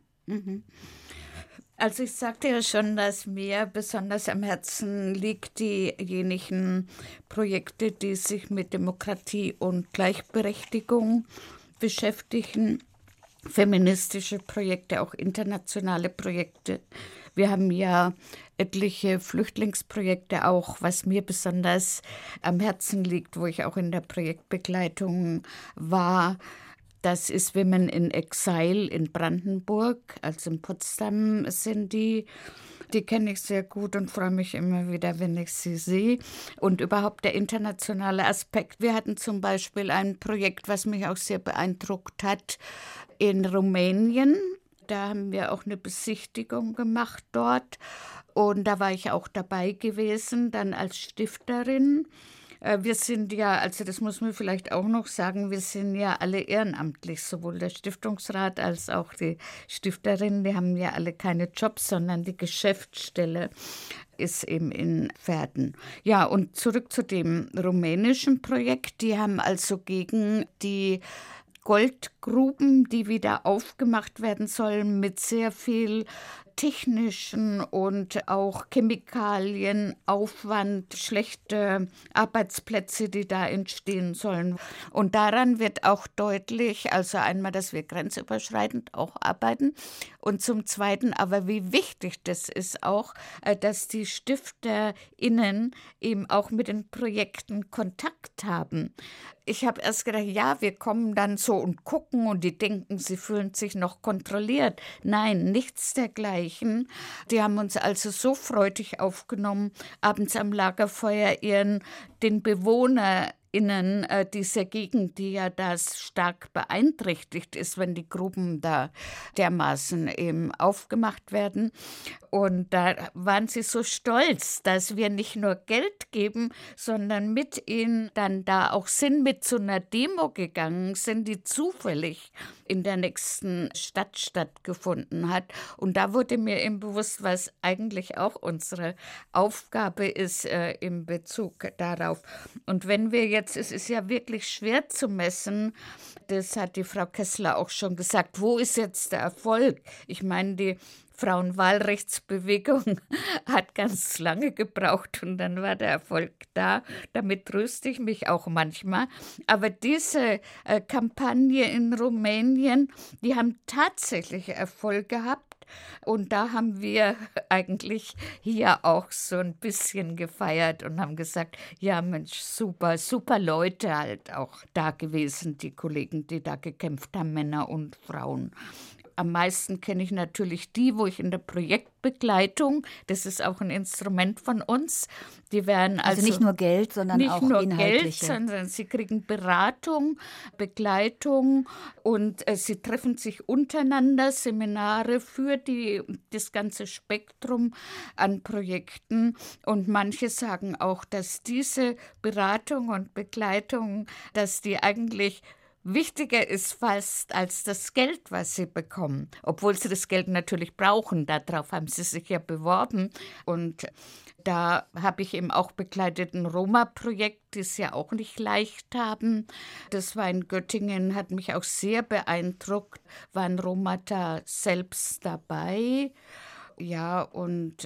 Also ich sagte ja schon, dass mir besonders am Herzen liegt diejenigen Projekte, die sich mit Demokratie und Gleichberechtigung beschäftigen. Feministische Projekte, auch internationale Projekte. Wir haben ja etliche Flüchtlingsprojekte auch, was mir besonders am Herzen liegt, wo ich auch in der Projektbegleitung war. Das ist Women in Exile in Brandenburg, also in Potsdam sind die. Die kenne ich sehr gut und freue mich immer wieder, wenn ich sie sehe. Und überhaupt der internationale Aspekt. Wir hatten zum Beispiel ein Projekt, was mich auch sehr beeindruckt hat, in Rumänien. Da haben wir auch eine Besichtigung gemacht dort. Und da war ich auch dabei gewesen, dann als Stifterin. Wir sind ja, also das muss man vielleicht auch noch sagen, wir sind ja alle ehrenamtlich, sowohl der Stiftungsrat als auch die Stifterin, die haben ja alle keine Jobs, sondern die Geschäftsstelle ist eben in Verden. Ja, und zurück zu dem rumänischen Projekt, die haben also gegen die Goldgruben, die wieder aufgemacht werden sollen, mit sehr viel technischen und auch Chemikalienaufwand, schlechte Arbeitsplätze, die da entstehen sollen. Und daran wird auch deutlich, also einmal, dass wir grenzüberschreitend auch arbeiten und zum Zweiten aber, wie wichtig das ist auch, dass die StifterInnen eben auch mit den Projekten Kontakt haben. Ich habe erst gedacht, ja, wir kommen dann so und gucken und die denken, sie fühlen sich noch kontrolliert. Nein, nichts dergleichen. Die haben uns also so freudig aufgenommen, abends am Lagerfeuer den BewohnerInnen dieser Gegend, die ja das stark beeinträchtigt ist, wenn die Gruben da dermaßen eben aufgemacht werden. Und da waren sie so stolz, dass wir nicht nur Geld geben, sondern mit ihnen dann da auch sind, mit zu einer Demo gegangen sind, die zufällig in der nächsten Stadt stattgefunden hat. Und da wurde mir eben bewusst, was eigentlich auch unsere Aufgabe ist in Bezug darauf. Und wenn wir jetzt, es ist ja wirklich schwer zu messen, das hat die Frau Kessler auch schon gesagt, wo ist jetzt der Erfolg? Ich meine, die Frauenwahlrechtsbewegung hat ganz lange gebraucht und dann war der Erfolg da. Damit tröste ich mich auch manchmal. Aber diese Kampagne in Rumänien, die haben tatsächlich Erfolg gehabt. Und da haben wir eigentlich hier auch so ein bisschen gefeiert und haben gesagt, ja Mensch, super, super Leute halt auch da gewesen, die Kollegen, die da gekämpft haben, Männer und Frauen. Am meisten kenne ich natürlich die, wo ich in der Projektbegleitung, das ist auch ein Instrument von uns, die werden also nicht nur Geld, sondern auch inhaltliche. Nicht nur Geld, sondern sie kriegen Beratung, Begleitung und sie treffen sich untereinander, Seminare für das ganze Spektrum an Projekten und manche sagen auch, dass diese Beratung und Begleitung, dass die eigentlich wichtiger ist fast als das Geld, was sie bekommen, obwohl sie das Geld natürlich brauchen. Darauf haben sie sich ja beworben. Und da habe ich eben auch begleitet ein Roma-Projekt, das ja auch nicht leicht haben. Das war in Göttingen, hat mich auch sehr beeindruckt, waren Roma da selbst dabei. Ja, und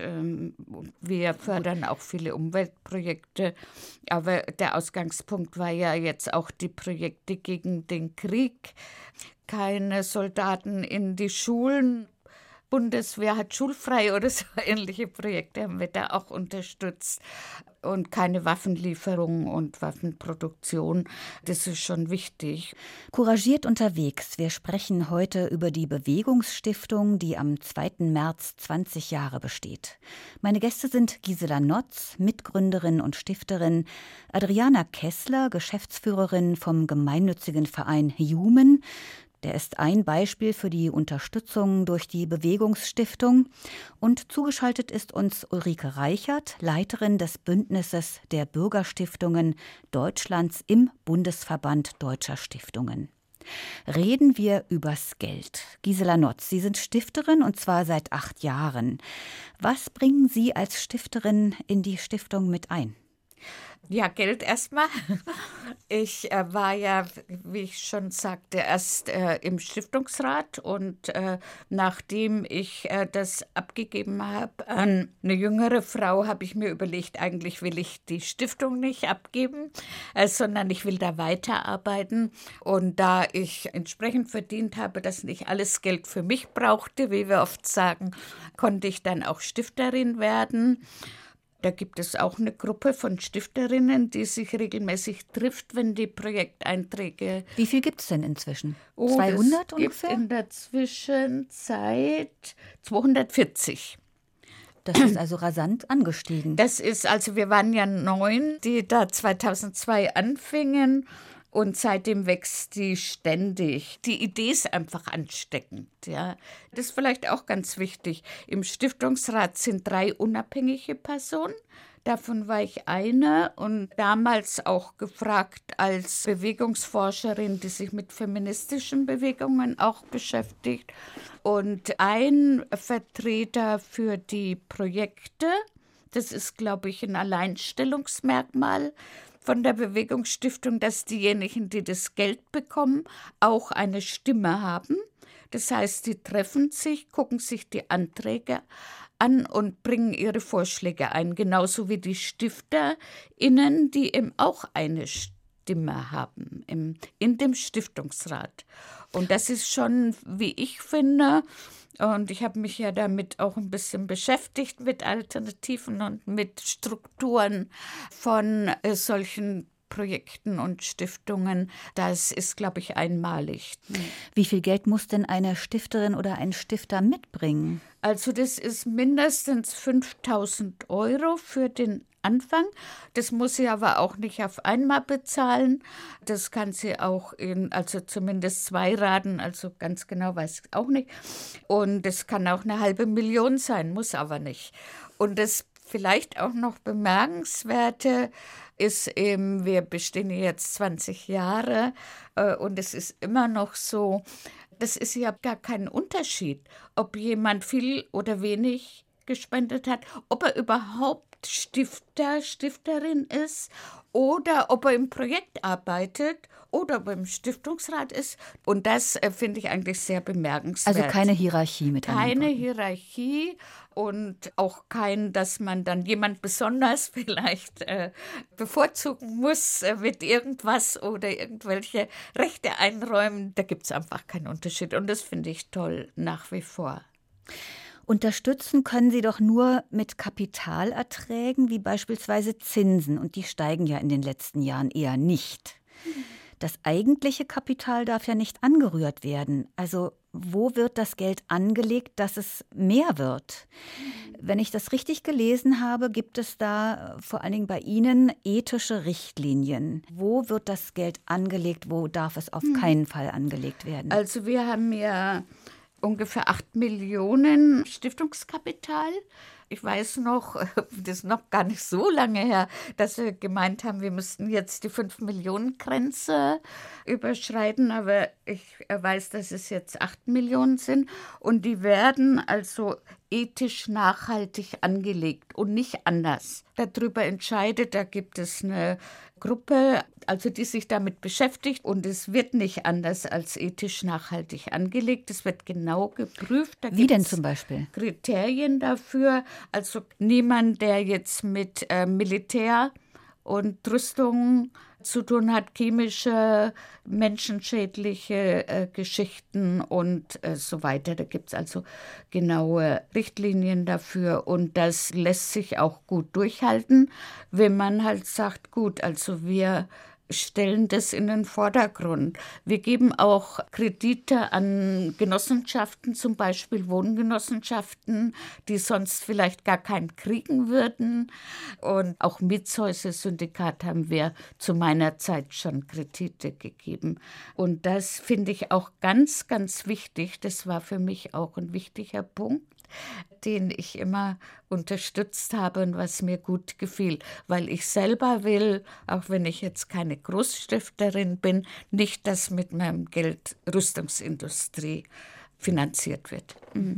wir fördern auch viele Umweltprojekte. Aber der Ausgangspunkt war ja jetzt auch die Projekte gegen den Krieg. Keine Soldaten in die Schulen. Bundeswehr hat schulfrei oder so ähnliche Projekte haben wir da auch unterstützt. Und keine Waffenlieferung und Waffenproduktion. Das ist schon wichtig. Couragiert unterwegs. Wir sprechen heute über die Bewegungsstiftung, die am 2. März 20 Jahre besteht. Meine Gäste sind Gisela Notz, Mitgründerin und Stifterin, Adriana Kessler, Geschäftsführerin vom gemeinnützigen Verein Human. Der ist ein Beispiel für die Unterstützung durch die Bewegungsstiftung. Und zugeschaltet ist uns Ulrike Reichert, Leiterin des Bündnisses der Bürgerstiftungen Deutschlands im Bundesverband Deutscher Stiftungen. Reden wir übers Geld. Gisela Notz, Sie sind Stifterin und zwar seit 8 Jahren. Was bringen Sie als Stifterin in die Stiftung mit ein? Ja, Geld erstmal. Ich war ja, wie ich schon sagte, erst im Stiftungsrat und nachdem ich das abgegeben habe an eine jüngere Frau, habe ich mir überlegt, eigentlich will ich die Stiftung nicht abgeben, sondern ich will da weiterarbeiten. Und da ich entsprechend verdient habe, dass nicht alles Geld für mich brauchte, wie wir oft sagen, konnte ich dann auch Stifterin werden. Da gibt es auch eine Gruppe von Stifterinnen, die sich regelmäßig trifft, wenn die Projekteinträge... Wie viel gibt es denn inzwischen? 200 ungefähr? In der Zwischenzeit 240. Das ist also rasant angestiegen. Das ist, also wir waren ja 9, die da 2002 anfingen. Und seitdem wächst die ständig. Die Idee ist einfach ansteckend. Ja. Das ist vielleicht auch ganz wichtig. Im Stiftungsrat sind 3 unabhängige Personen. Davon war ich eine und damals auch gefragt als Bewegungsforscherin, die sich mit feministischen Bewegungen auch beschäftigt. Und ein Vertreter für die Projekte, das ist, glaube ich, ein Alleinstellungsmerkmal von der Bewegungsstiftung, dass diejenigen, die das Geld bekommen, auch eine Stimme haben. Das heißt, sie treffen sich, gucken sich die Anträge an und bringen ihre Vorschläge ein, genauso wie die StifterInnen, die eben auch eine Stimme haben in dem Stiftungsrat. Und das ist schon, wie ich finde, und ich habe mich ja damit auch ein bisschen beschäftigt mit Alternativen und mit Strukturen von solchen Projekten und Stiftungen. Das ist, glaube ich, einmalig. Wie viel Geld muss denn eine Stifterin oder ein Stifter mitbringen? Also das ist mindestens 5.000 € für den Anfang. Das muss sie aber auch nicht auf einmal bezahlen. Das kann sie auch also zumindest 2 Raten, also ganz genau weiß ich auch nicht. Und es kann auch 500.000 sein, muss aber nicht. Und das vielleicht auch noch Bemerkenswerte ist eben, wir bestehen jetzt 20 Jahre und es ist immer noch so, das ist ja gar kein Unterschied, ob jemand viel oder wenig gespendet hat, ob er überhaupt Stifter, Stifterin ist oder ob er im Projekt arbeitet oder ob er im Stiftungsrat ist. Und das finde ich eigentlich sehr bemerkenswert. Also keine Hierarchie mit anderen Keine Worten. Hierarchie und auch dass man dann jemand besonders vielleicht bevorzugen muss mit irgendwas oder irgendwelche Rechte einräumen. Da gibt es einfach keinen Unterschied und das finde ich toll nach wie vor. Unterstützen können Sie doch nur mit Kapitalerträgen, wie beispielsweise Zinsen. Und die steigen ja in den letzten Jahren eher nicht. Das eigentliche Kapital darf ja nicht angerührt werden. Also wo wird das Geld angelegt, dass es mehr wird? Wenn ich das richtig gelesen habe, gibt es da vor allen Dingen bei Ihnen ethische Richtlinien. Wo wird das Geld angelegt, wo darf es auf keinen Fall angelegt werden? Also wir haben ja ungefähr 8 Millionen Stiftungskapital. Ich weiß noch, das ist noch gar nicht so lange her, dass wir gemeint haben, wir müssten jetzt die 5-Millionen-Grenze überschreiten. Aber ich weiß, dass es jetzt 8 Millionen sind. Und die werden also ethisch nachhaltig angelegt und nicht anders. Darüber entscheidet, da gibt es eine Gruppe, also die sich damit beschäftigt und es wird nicht anders als ethisch nachhaltig angelegt. Es wird genau geprüft. Da Wie denn zum Beispiel? Kriterien dafür. Also niemand, der jetzt mit Militär und Rüstung zu tun hat, chemische, menschenschädliche Geschichten und so weiter. Da gibt es also genaue Richtlinien dafür und das lässt sich auch gut durchhalten, wenn man halt sagt, gut, also wir stellen das in den Vordergrund. Wir geben auch Kredite an Genossenschaften, zum Beispiel Wohngenossenschaften, die sonst vielleicht gar keinen kriegen würden. Und auch Mietshäuser-Syndikat haben wir zu meiner Zeit schon Kredite gegeben. Und das finde ich auch ganz, ganz wichtig. Das war für mich auch ein wichtiger Punkt, den ich immer unterstützt habe und was mir gut gefiel, weil ich selber will, auch wenn ich jetzt keine Großstifterin bin, nicht, dass mit meinem Geld Rüstungsindustrie finanziert wird.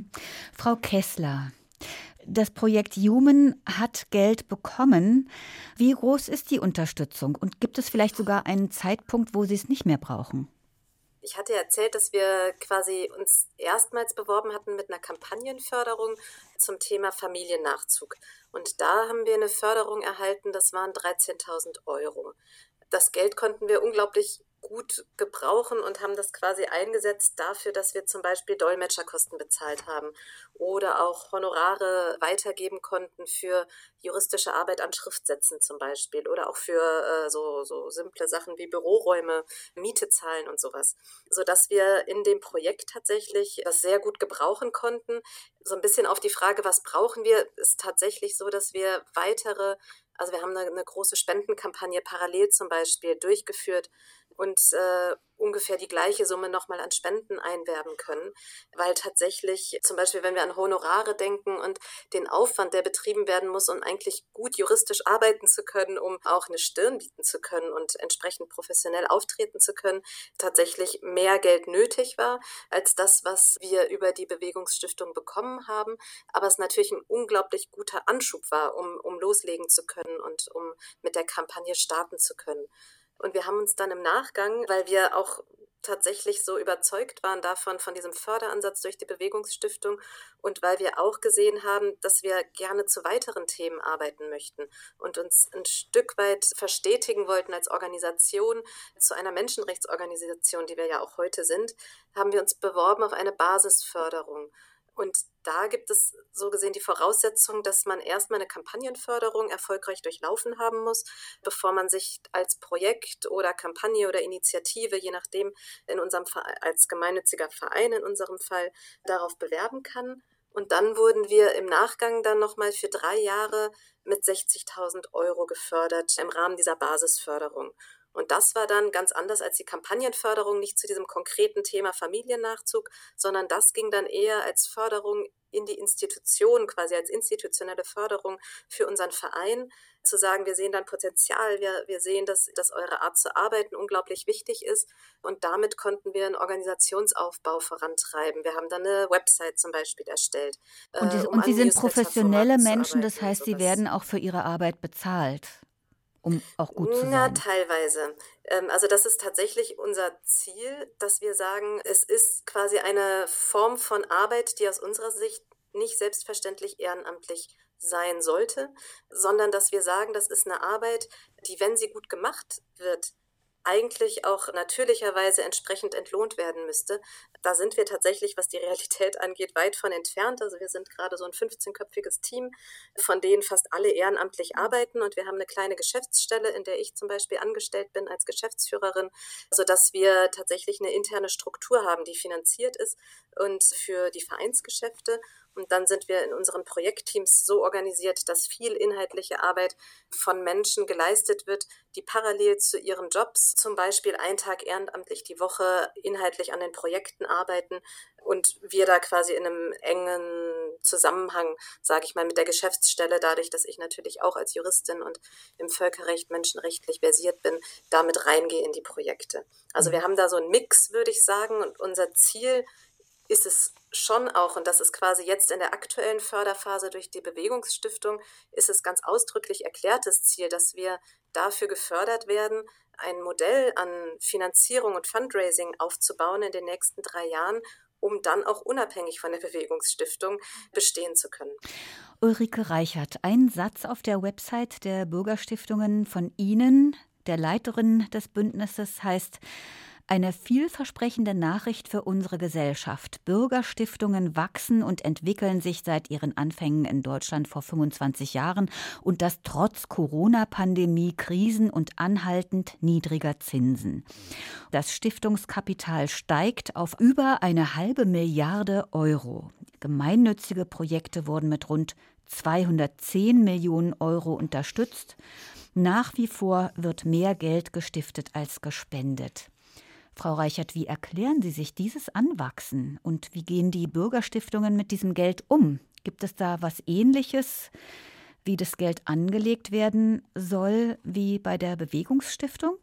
Frau Kessler, das Projekt Human hat Geld bekommen. Wie groß ist die Unterstützung und gibt es vielleicht sogar einen Zeitpunkt, wo Sie es nicht mehr brauchen? Ich hatte erzählt, dass wir quasi uns erstmals beworben hatten mit einer Kampagnenförderung zum Thema Familiennachzug. Und da haben wir eine Förderung erhalten, das waren 13.000 €. Das Geld konnten wir unglaublich gut gebrauchen und haben das quasi eingesetzt dafür, dass wir zum Beispiel Dolmetscherkosten bezahlt haben oder auch Honorare weitergeben konnten für juristische Arbeit an Schriftsätzen zum Beispiel oder auch für so simple Sachen wie Büroräume, Miete zahlen und sowas, sodass wir in dem Projekt tatsächlich das sehr gut gebrauchen konnten. So ein bisschen auf die Frage, was brauchen wir, ist tatsächlich so, dass wir wir haben eine große Spendenkampagne parallel zum Beispiel durchgeführt, und ungefähr die gleiche Summe nochmal an Spenden einwerben können, weil tatsächlich zum Beispiel, wenn wir an Honorare denken und den Aufwand, der betrieben werden muss, um eigentlich gut juristisch arbeiten zu können, um auch eine Stirn bieten zu können und entsprechend professionell auftreten zu können, tatsächlich mehr Geld nötig war als das, was wir über die Bewegungsstiftung bekommen haben, aber es natürlich ein unglaublich guter Anschub war, um loslegen zu können und um mit der Kampagne starten zu können. Und wir haben uns dann im Nachgang, weil wir auch tatsächlich so überzeugt waren davon, von diesem Förderansatz durch die Bewegungsstiftung und weil wir auch gesehen haben, dass wir gerne zu weiteren Themen arbeiten möchten und uns ein Stück weit verstetigen wollten als Organisation zu einer Menschenrechtsorganisation, die wir ja auch heute sind, haben wir uns beworben auf eine Basisförderung. Und da gibt es so gesehen die Voraussetzung, dass man erstmal eine Kampagnenförderung erfolgreich durchlaufen haben muss, bevor man sich als Projekt oder Kampagne oder Initiative, je nachdem, in unserem als gemeinnütziger Verein in unserem Fall, darauf bewerben kann. Und dann wurden wir im Nachgang dann nochmal für 3 Jahre mit 60.000 € gefördert im Rahmen dieser Basisförderung. Und das war dann ganz anders als die Kampagnenförderung, nicht zu diesem konkreten Thema Familiennachzug, sondern das ging dann eher als Förderung in die Institution, quasi als institutionelle Förderung für unseren Verein, zu sagen, wir sehen dann Potenzial, wir sehen, dass eure Art zu arbeiten unglaublich wichtig ist und damit konnten wir einen Organisationsaufbau vorantreiben. Wir haben dann eine Website zum Beispiel erstellt. Und Sie sind professionelle Menschen, das heißt, Sie werden auch für Ihre Arbeit bezahlt, um auch gut zu sein? Na, teilweise. Also das ist tatsächlich unser Ziel, dass wir sagen, es ist quasi eine Form von Arbeit, die aus unserer Sicht nicht selbstverständlich ehrenamtlich sein sollte, sondern dass wir sagen, das ist eine Arbeit, die, wenn sie gut gemacht wird, eigentlich auch natürlicherweise entsprechend entlohnt werden müsste. Da sind wir tatsächlich, was die Realität angeht, weit von entfernt. Also wir sind gerade so ein 15-köpfiges Team, von denen fast alle ehrenamtlich arbeiten und wir haben eine kleine Geschäftsstelle, in der ich zum Beispiel angestellt bin als Geschäftsführerin, sodass wir tatsächlich eine interne Struktur haben, die finanziert ist und für die Vereinsgeschäfte. Und dann sind wir in unseren Projektteams so organisiert, dass viel inhaltliche Arbeit von Menschen geleistet wird, die parallel zu ihren Jobs, zum Beispiel einen Tag ehrenamtlich die Woche, inhaltlich an den Projekten arbeiten und wir da quasi in einem engen Zusammenhang, sage ich mal, mit der Geschäftsstelle, dadurch, dass ich natürlich auch als Juristin und im Völkerrecht menschenrechtlich versiert bin, damit reingehe in die Projekte. Also wir haben da so einen Mix, würde ich sagen, und unser Ziel ist es schon auch, und das ist quasi jetzt in der aktuellen Förderphase durch die Bewegungsstiftung, ist es ganz ausdrücklich erklärtes Ziel, dass wir dafür gefördert werden, ein Modell an Finanzierung und Fundraising aufzubauen in den nächsten 3 Jahren, um dann auch unabhängig von der Bewegungsstiftung bestehen zu können. Ulrike Reichert, ein Satz auf der Website der Bürgerstiftungen von Ihnen, der Leiterin des Bündnisses, heißt: Eine vielversprechende Nachricht für unsere Gesellschaft. Bürgerstiftungen wachsen und entwickeln sich seit ihren Anfängen in Deutschland vor 25 Jahren und das trotz Corona-Pandemie, Krisen und anhaltend niedriger Zinsen. Das Stiftungskapital steigt auf über 1,5 Milliarde €. Gemeinnützige Projekte wurden mit rund 210 Millionen € unterstützt. Nach wie vor wird mehr Geld gestiftet als gespendet. Frau Reichert, wie erklären Sie sich dieses Anwachsen und wie gehen die Bürgerstiftungen mit diesem Geld um? Gibt es da was Ähnliches, wie das Geld angelegt werden soll, wie bei der Bewegungsstiftung?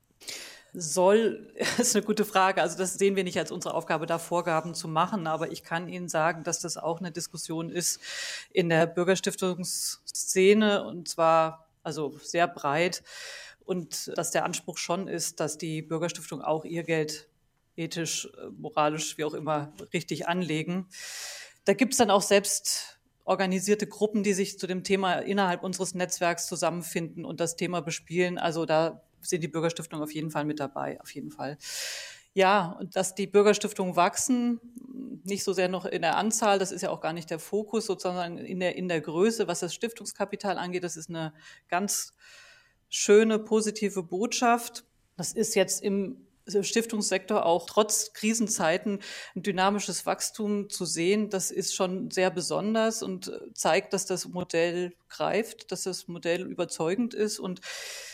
Soll, ist eine gute Frage. Also das sehen wir nicht als unsere Aufgabe, da Vorgaben zu machen. Aber ich kann Ihnen sagen, dass das auch eine Diskussion ist in der Bürgerstiftungsszene und zwar also sehr breit. Und dass der Anspruch schon ist, dass die Bürgerstiftung auch ihr Geld ethisch, moralisch, wie auch immer, richtig anlegen. Da gibt es dann auch selbst organisierte Gruppen, die sich zu dem Thema innerhalb unseres Netzwerks zusammenfinden und das Thema bespielen. Also da sind die Bürgerstiftungen auf jeden Fall mit dabei, auf jeden Fall. Ja, und dass die Bürgerstiftungen wachsen, nicht so sehr noch in der Anzahl, das ist ja auch gar nicht der Fokus, sozusagen in der Größe, was das Stiftungskapital angeht, das ist eine ganz schöne, positive Botschaft. Das ist jetzt im Stiftungssektor auch trotz Krisenzeiten ein dynamisches Wachstum zu sehen. Das ist schon sehr besonders und zeigt, dass das Modell greift, dass das Modell überzeugend ist. Und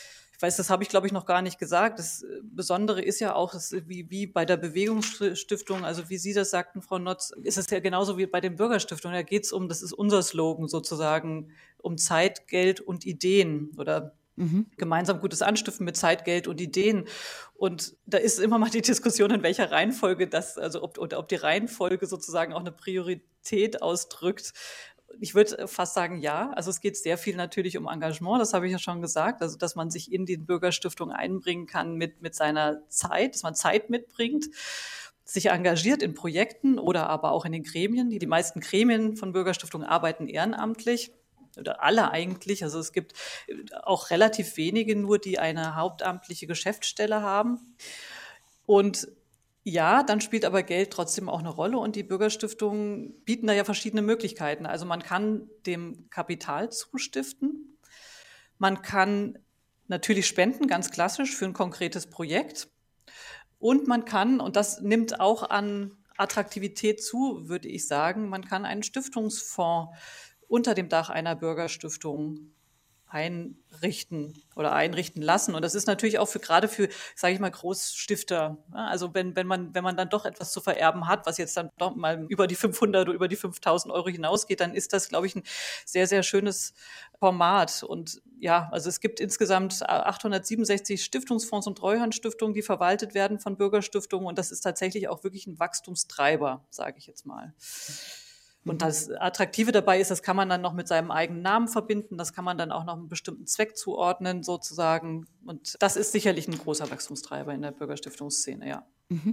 weiß, das habe ich, glaube ich, noch gar nicht gesagt. Das Besondere ist ja auch, wie bei der Bewegungsstiftung, also wie Sie das sagten, Frau Notz, ist es ja genauso wie bei den Bürgerstiftungen. Da geht es das ist unser Slogan sozusagen, um Zeit, Geld und Ideen oder gemeinsam Gutes anstiften mit Zeit, Geld und Ideen. Und da ist immer mal die Diskussion, in welcher Reihenfolge ob die Reihenfolge sozusagen auch eine Priorität ausdrückt. Ich würde fast sagen, ja. Also es geht sehr viel natürlich um Engagement, das habe ich ja schon gesagt. Also dass man sich in die Bürgerstiftung einbringen kann mit seiner Zeit, dass man Zeit mitbringt, sich engagiert in Projekten oder aber auch in den Gremien. Die meisten Gremien von Bürgerstiftungen arbeiten ehrenamtlich. Oder alle eigentlich. Also es gibt auch relativ wenige nur, die eine hauptamtliche Geschäftsstelle haben. Und ja, dann spielt aber Geld trotzdem auch eine Rolle und die Bürgerstiftungen bieten da ja verschiedene Möglichkeiten. Also man kann dem Kapital zustiften, man kann natürlich spenden, ganz klassisch für ein konkretes Projekt und man kann, und das nimmt auch an Attraktivität zu, würde ich sagen, man kann einen Stiftungsfonds unter dem Dach einer Bürgerstiftung einrichten lassen. Und das ist natürlich auch gerade für, sage ich mal, Großstifter. Also wenn man dann doch etwas zu vererben hat, was jetzt dann doch mal über die 500 oder über die 5.000 Euro hinausgeht, dann ist das, glaube ich, ein sehr, sehr schönes Format. Und ja, also es gibt insgesamt 867 Stiftungsfonds und Treuhandstiftungen, die verwaltet werden von Bürgerstiftungen. Und das ist tatsächlich auch wirklich ein Wachstumstreiber, sage ich jetzt mal. Und das Attraktive dabei ist, das kann man dann noch mit seinem eigenen Namen verbinden, das kann man dann auch noch einem bestimmten Zweck zuordnen sozusagen. Und das ist sicherlich ein großer Wachstumstreiber in der Bürgerstiftungsszene, ja.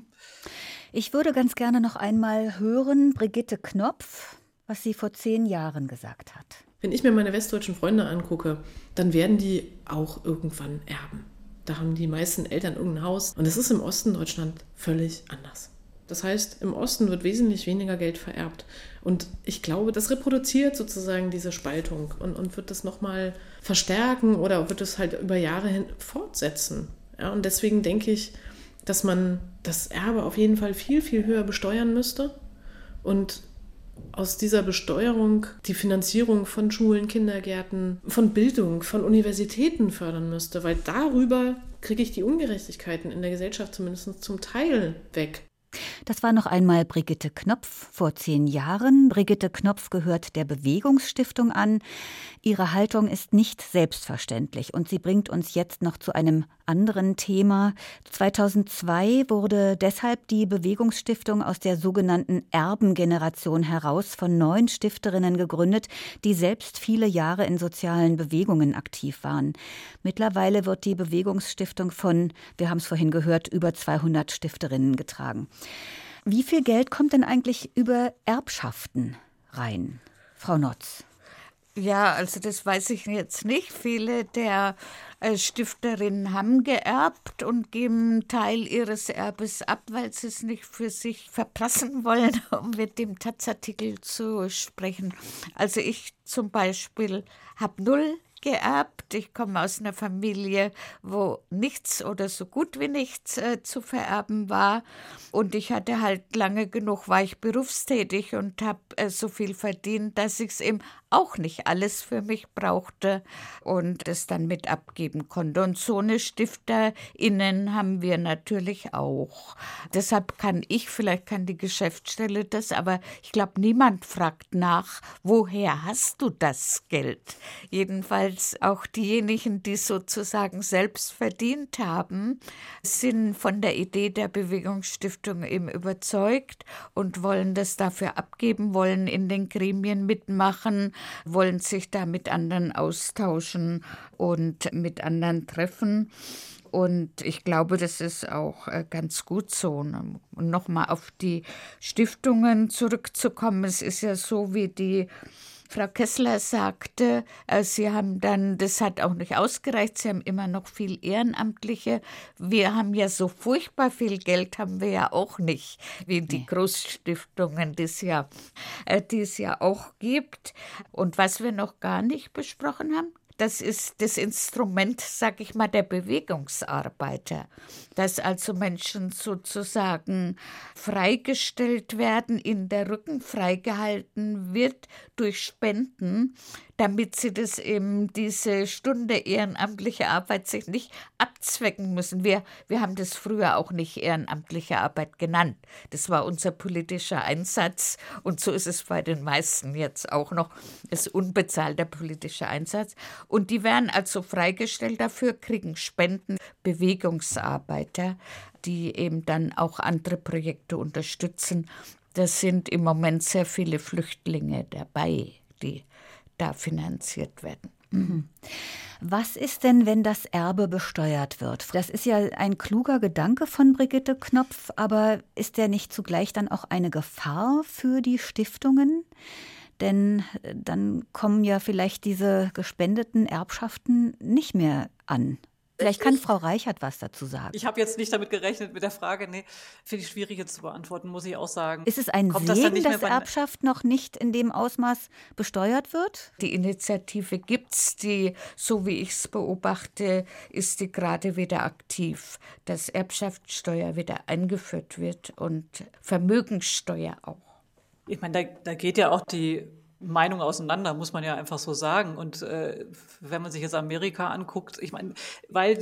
Ich würde ganz gerne noch einmal hören, Brigitte Knopf, was sie vor 10 Jahren gesagt hat. Wenn ich mir meine westdeutschen Freunde angucke, dann werden die auch irgendwann erben. Da haben die meisten Eltern irgendein Haus. Und das ist im Osten Deutschland völlig anders. Das heißt, im Osten wird wesentlich weniger Geld vererbt. Und ich glaube, das reproduziert sozusagen diese Spaltung und wird das nochmal verstärken oder wird es halt über Jahre hin fortsetzen. Ja, und deswegen denke ich, dass man das Erbe auf jeden Fall viel, viel höher besteuern müsste und aus dieser Besteuerung die Finanzierung von Schulen, Kindergärten, von Bildung, von Universitäten fördern müsste, weil darüber kriege ich die Ungerechtigkeiten in der Gesellschaft zumindest zum Teil weg. Das war noch einmal Brigitte Knopf vor 10 Jahren. Brigitte Knopf gehört der Bewegungsstiftung an. Ihre Haltung ist nicht selbstverständlich und sie bringt uns jetzt noch zu einem anderen Thema. 2002 wurde deshalb die Bewegungsstiftung aus der sogenannten Erbengeneration heraus von 9 Stifterinnen gegründet, die selbst viele Jahre in sozialen Bewegungen aktiv waren. Mittlerweile wird die Bewegungsstiftung von, wir haben es vorhin gehört, über 200 Stifterinnen getragen. Wie viel Geld kommt denn eigentlich über Erbschaften rein, Frau Notz? Ja, also das weiß ich jetzt nicht. Viele der Stifterinnen haben geerbt und geben einen Teil ihres Erbes ab, weil sie es nicht für sich verprassen wollen, um mit dem Taz-Artikel zu sprechen. Also ich zum Beispiel habe 0 geerbt. Ich komme aus einer Familie, wo nichts oder so gut wie nichts zu vererben war. Und ich hatte halt lange genug, war ich berufstätig und habe so viel verdient, dass ich es eben auch nicht alles für mich brauchte und es dann mit abgeben konnte. Und so eine StifterInnen haben wir natürlich auch. Deshalb vielleicht kann die Geschäftsstelle das, aber ich glaube, niemand fragt nach, woher hast du das Geld? Jedenfalls auch diejenigen, die sozusagen selbst verdient haben, sind von der Idee der Bewegungsstiftung eben überzeugt und wollen das dafür abgeben, wollen in den Gremien mitmachen, wollen sich da mit anderen austauschen und mit anderen treffen. Und ich glaube, das ist auch ganz gut so. Und nochmal auf die Stiftungen zurückzukommen, es ist ja so, wie die Frau Kessler sagte, sie haben dann, das hat auch nicht ausgereicht, sie haben immer noch viel Ehrenamtliche. Wir haben ja so furchtbar viel Geld, haben wir ja auch nicht, wie die Großstiftungen, die es ja auch gibt. Und was wir noch gar nicht besprochen haben, das ist das Instrument, sag ich mal, der Bewegungsarbeiter, dass also Menschen sozusagen freigestellt werden, in der Rücken freigehalten wird durch Spenden, damit sie das eben, diese Stunde ehrenamtliche Arbeit sich nicht abzwecken müssen. Wir haben das früher auch nicht ehrenamtliche Arbeit genannt. Das war unser politischer Einsatz und so ist es bei den meisten jetzt auch noch, das unbezahlter politischer Einsatz. Und die werden also freigestellt dafür, kriegen Spenden, Bewegungsarbeiter, die eben dann auch andere Projekte unterstützen. Das sind im Moment sehr viele Flüchtlinge dabei, die da finanziert werden. Mhm. Was ist denn, wenn das Erbe besteuert wird? Das ist ja ein kluger Gedanke von Brigitte Knopf, aber ist der nicht zugleich dann auch eine Gefahr für die Stiftungen? Denn dann kommen ja vielleicht diese gespendeten Erbschaften nicht mehr an. Vielleicht kann Frau Reichert was dazu sagen. Ich habe jetzt nicht damit gerechnet mit der Frage, finde ich schwierig jetzt zu beantworten, muss ich auch sagen. Ist es ein Segen, dass Erbschaft noch nicht in dem Ausmaß besteuert wird? Die Initiative gibt's, die, so wie ich es beobachte, ist die gerade wieder aktiv, dass Erbschaftssteuer wieder eingeführt wird und Vermögenssteuer auch. Ich meine, da geht ja auch die Meinung auseinander, muss man ja einfach so sagen. Und wenn man sich jetzt Amerika anguckt, ich meine, weil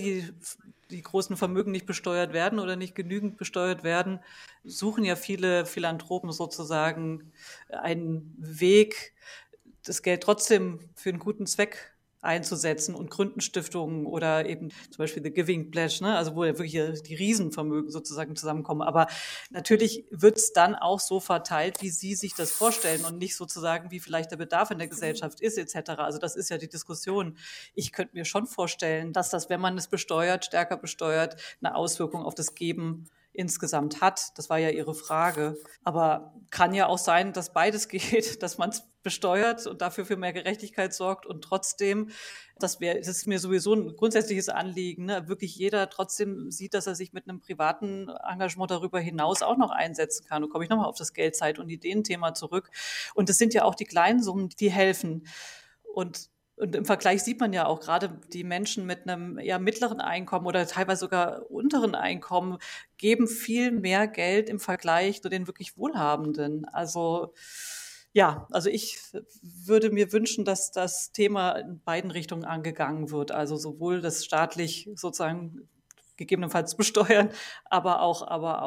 die großen Vermögen nicht besteuert werden oder nicht genügend besteuert werden, suchen ja viele Philanthropen sozusagen einen Weg, das Geld trotzdem für einen guten Zweck einzusetzen und gründen Stiftungen oder eben zum Beispiel The Giving Pledge, also wo ja wirklich die Riesenvermögen sozusagen zusammenkommen. Aber natürlich wird es dann auch so verteilt, wie Sie sich das vorstellen und nicht sozusagen, wie vielleicht der Bedarf in der Gesellschaft ist etc. Also das ist ja die Diskussion. Ich könnte mir schon vorstellen, dass das, wenn man es besteuert, stärker besteuert, eine Auswirkung auf das Geben insgesamt hat. Das war ja Ihre Frage. Aber kann ja auch sein, dass beides geht, dass man es besteuert und dafür für mehr Gerechtigkeit sorgt und trotzdem, das ist mir sowieso ein grundsätzliches Anliegen, wirklich jeder trotzdem sieht, dass er sich mit einem privaten Engagement darüber hinaus auch noch einsetzen kann. Und komme ich nochmal auf das Geldzeit- und Ideenthema zurück. Und es sind ja auch die kleinen Summen, die helfen. Und im Vergleich sieht man ja auch gerade die Menschen mit einem eher mittleren Einkommen oder teilweise sogar unteren Einkommen geben viel mehr Geld im Vergleich zu den wirklich Wohlhabenden. Also ich würde mir wünschen, dass das Thema in beiden Richtungen angegangen wird. Also sowohl das staatlich sozusagen gegebenenfalls besteuern, aber auch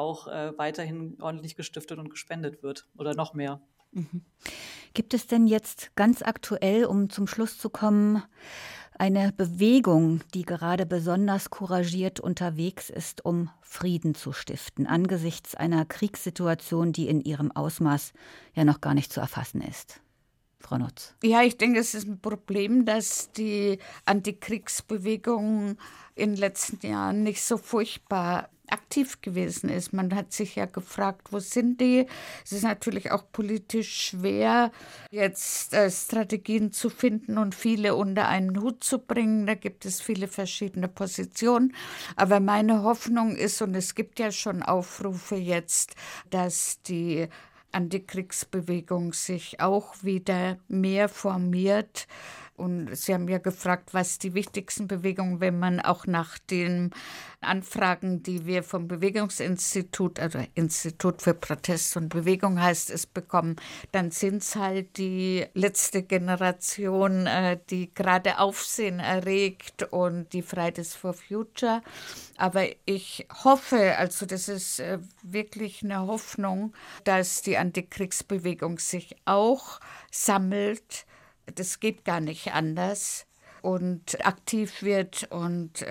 weiterhin ordentlich gestiftet und gespendet wird oder noch mehr. Mhm. Gibt es denn jetzt ganz aktuell, um zum Schluss zu kommen, eine Bewegung, die gerade besonders couragiert unterwegs ist, um Frieden zu stiften, angesichts einer Kriegssituation, die in ihrem Ausmaß ja noch gar nicht zu erfassen ist? Frau Nutz. Ja, ich denke, es ist ein Problem, dass die Antikriegsbewegung in den letzten Jahren nicht so furchtbar aktiv gewesen ist. Man hat sich ja gefragt, wo sind die? Es ist natürlich auch politisch schwer, jetzt Strategien zu finden und viele unter einen Hut zu bringen. Da gibt es viele verschiedene Positionen. Aber meine Hoffnung ist, und es gibt ja schon Aufrufe jetzt, dass die Antikriegsbewegung sich auch wieder mehr formiert. Und Sie haben ja gefragt, was die wichtigsten Bewegungen, wenn man auch nach den Anfragen, die wir vom Bewegungsinstitut, also Institut für Protest und Bewegung heißt es, bekommen, dann sind es halt die letzte Generation, die gerade Aufsehen erregt und die Fridays for Future. Aber ich hoffe, also das ist wirklich eine Hoffnung, dass die Antikriegsbewegung sich auch sammelt. Das geht gar nicht anders und aktiv wird und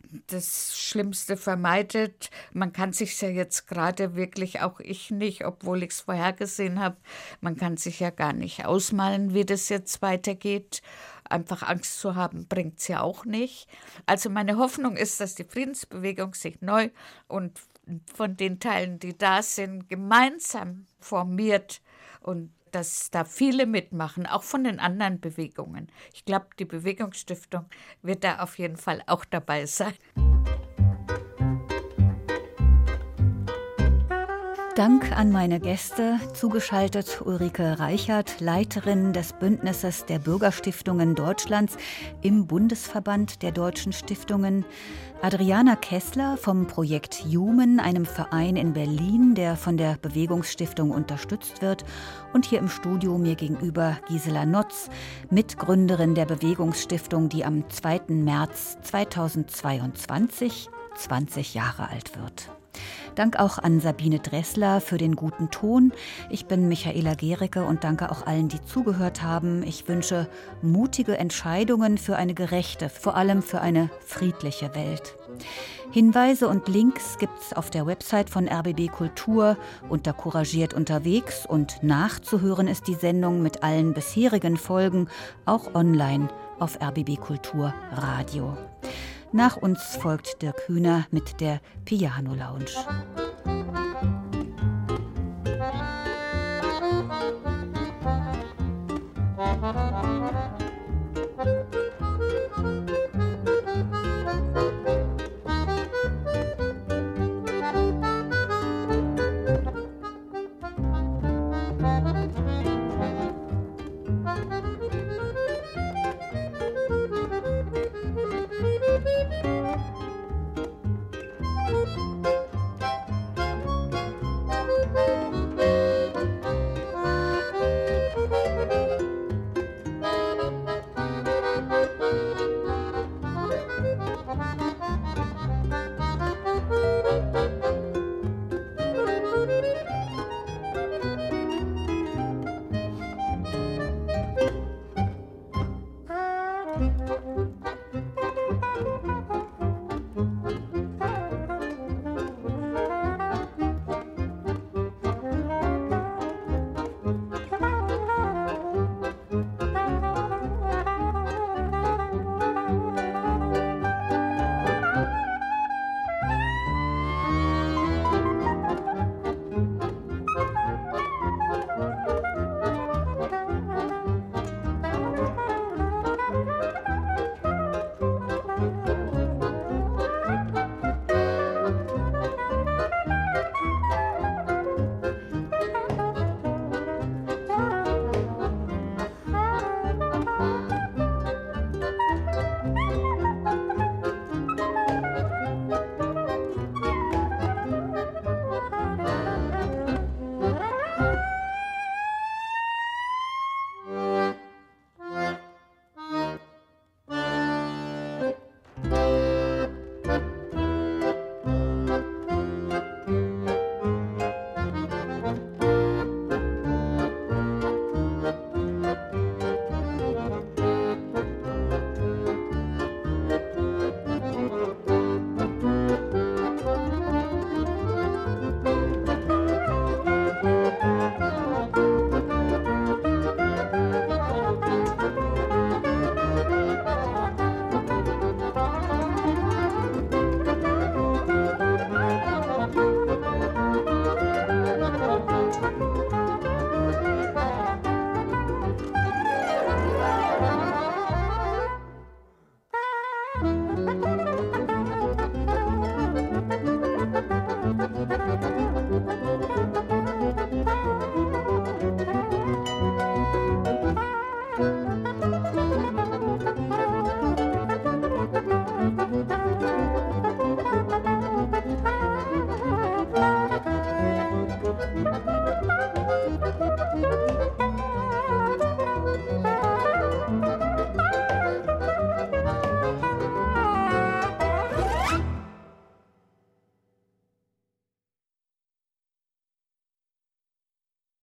das Schlimmste vermeidet. Man kann sich ja jetzt gerade wirklich, auch ich nicht, obwohl ich es vorhergesehen habe, man kann sich ja gar nicht ausmalen, wie das jetzt weitergeht. Einfach Angst zu haben, bringt es ja auch nicht. Also meine Hoffnung ist, dass die Friedensbewegung sich neu und von den Teilen, die da sind, gemeinsam formiert und dass da viele mitmachen, auch von den anderen Bewegungen. Ich glaube, die Bewegungsstiftung wird da auf jeden Fall auch dabei sein. Dank an meine Gäste, zugeschaltet Ulrike Reichert, Leiterin des Bündnisses der Bürgerstiftungen Deutschlands im Bundesverband der Deutschen Stiftungen, Adriana Kessler vom Projekt Human, einem Verein in Berlin, der von der Bewegungsstiftung unterstützt wird, und hier im Studio mir gegenüber Gisela Notz, Mitgründerin der Bewegungsstiftung, die am 2. März 2022 20 Jahre alt wird. Dank auch an Sabine Dressler für den guten Ton. Ich bin Michaela Gericke und danke auch allen, die zugehört haben. Ich wünsche mutige Entscheidungen für eine gerechte, vor allem für eine friedliche Welt. Hinweise und Links gibt's auf der Website von RBB Kultur unter Couragiert unterwegs, und nachzuhören ist die Sendung mit allen bisherigen Folgen auch online auf RBB Kultur Radio. Nach uns folgt Dirk Hühner mit der Piano Lounge.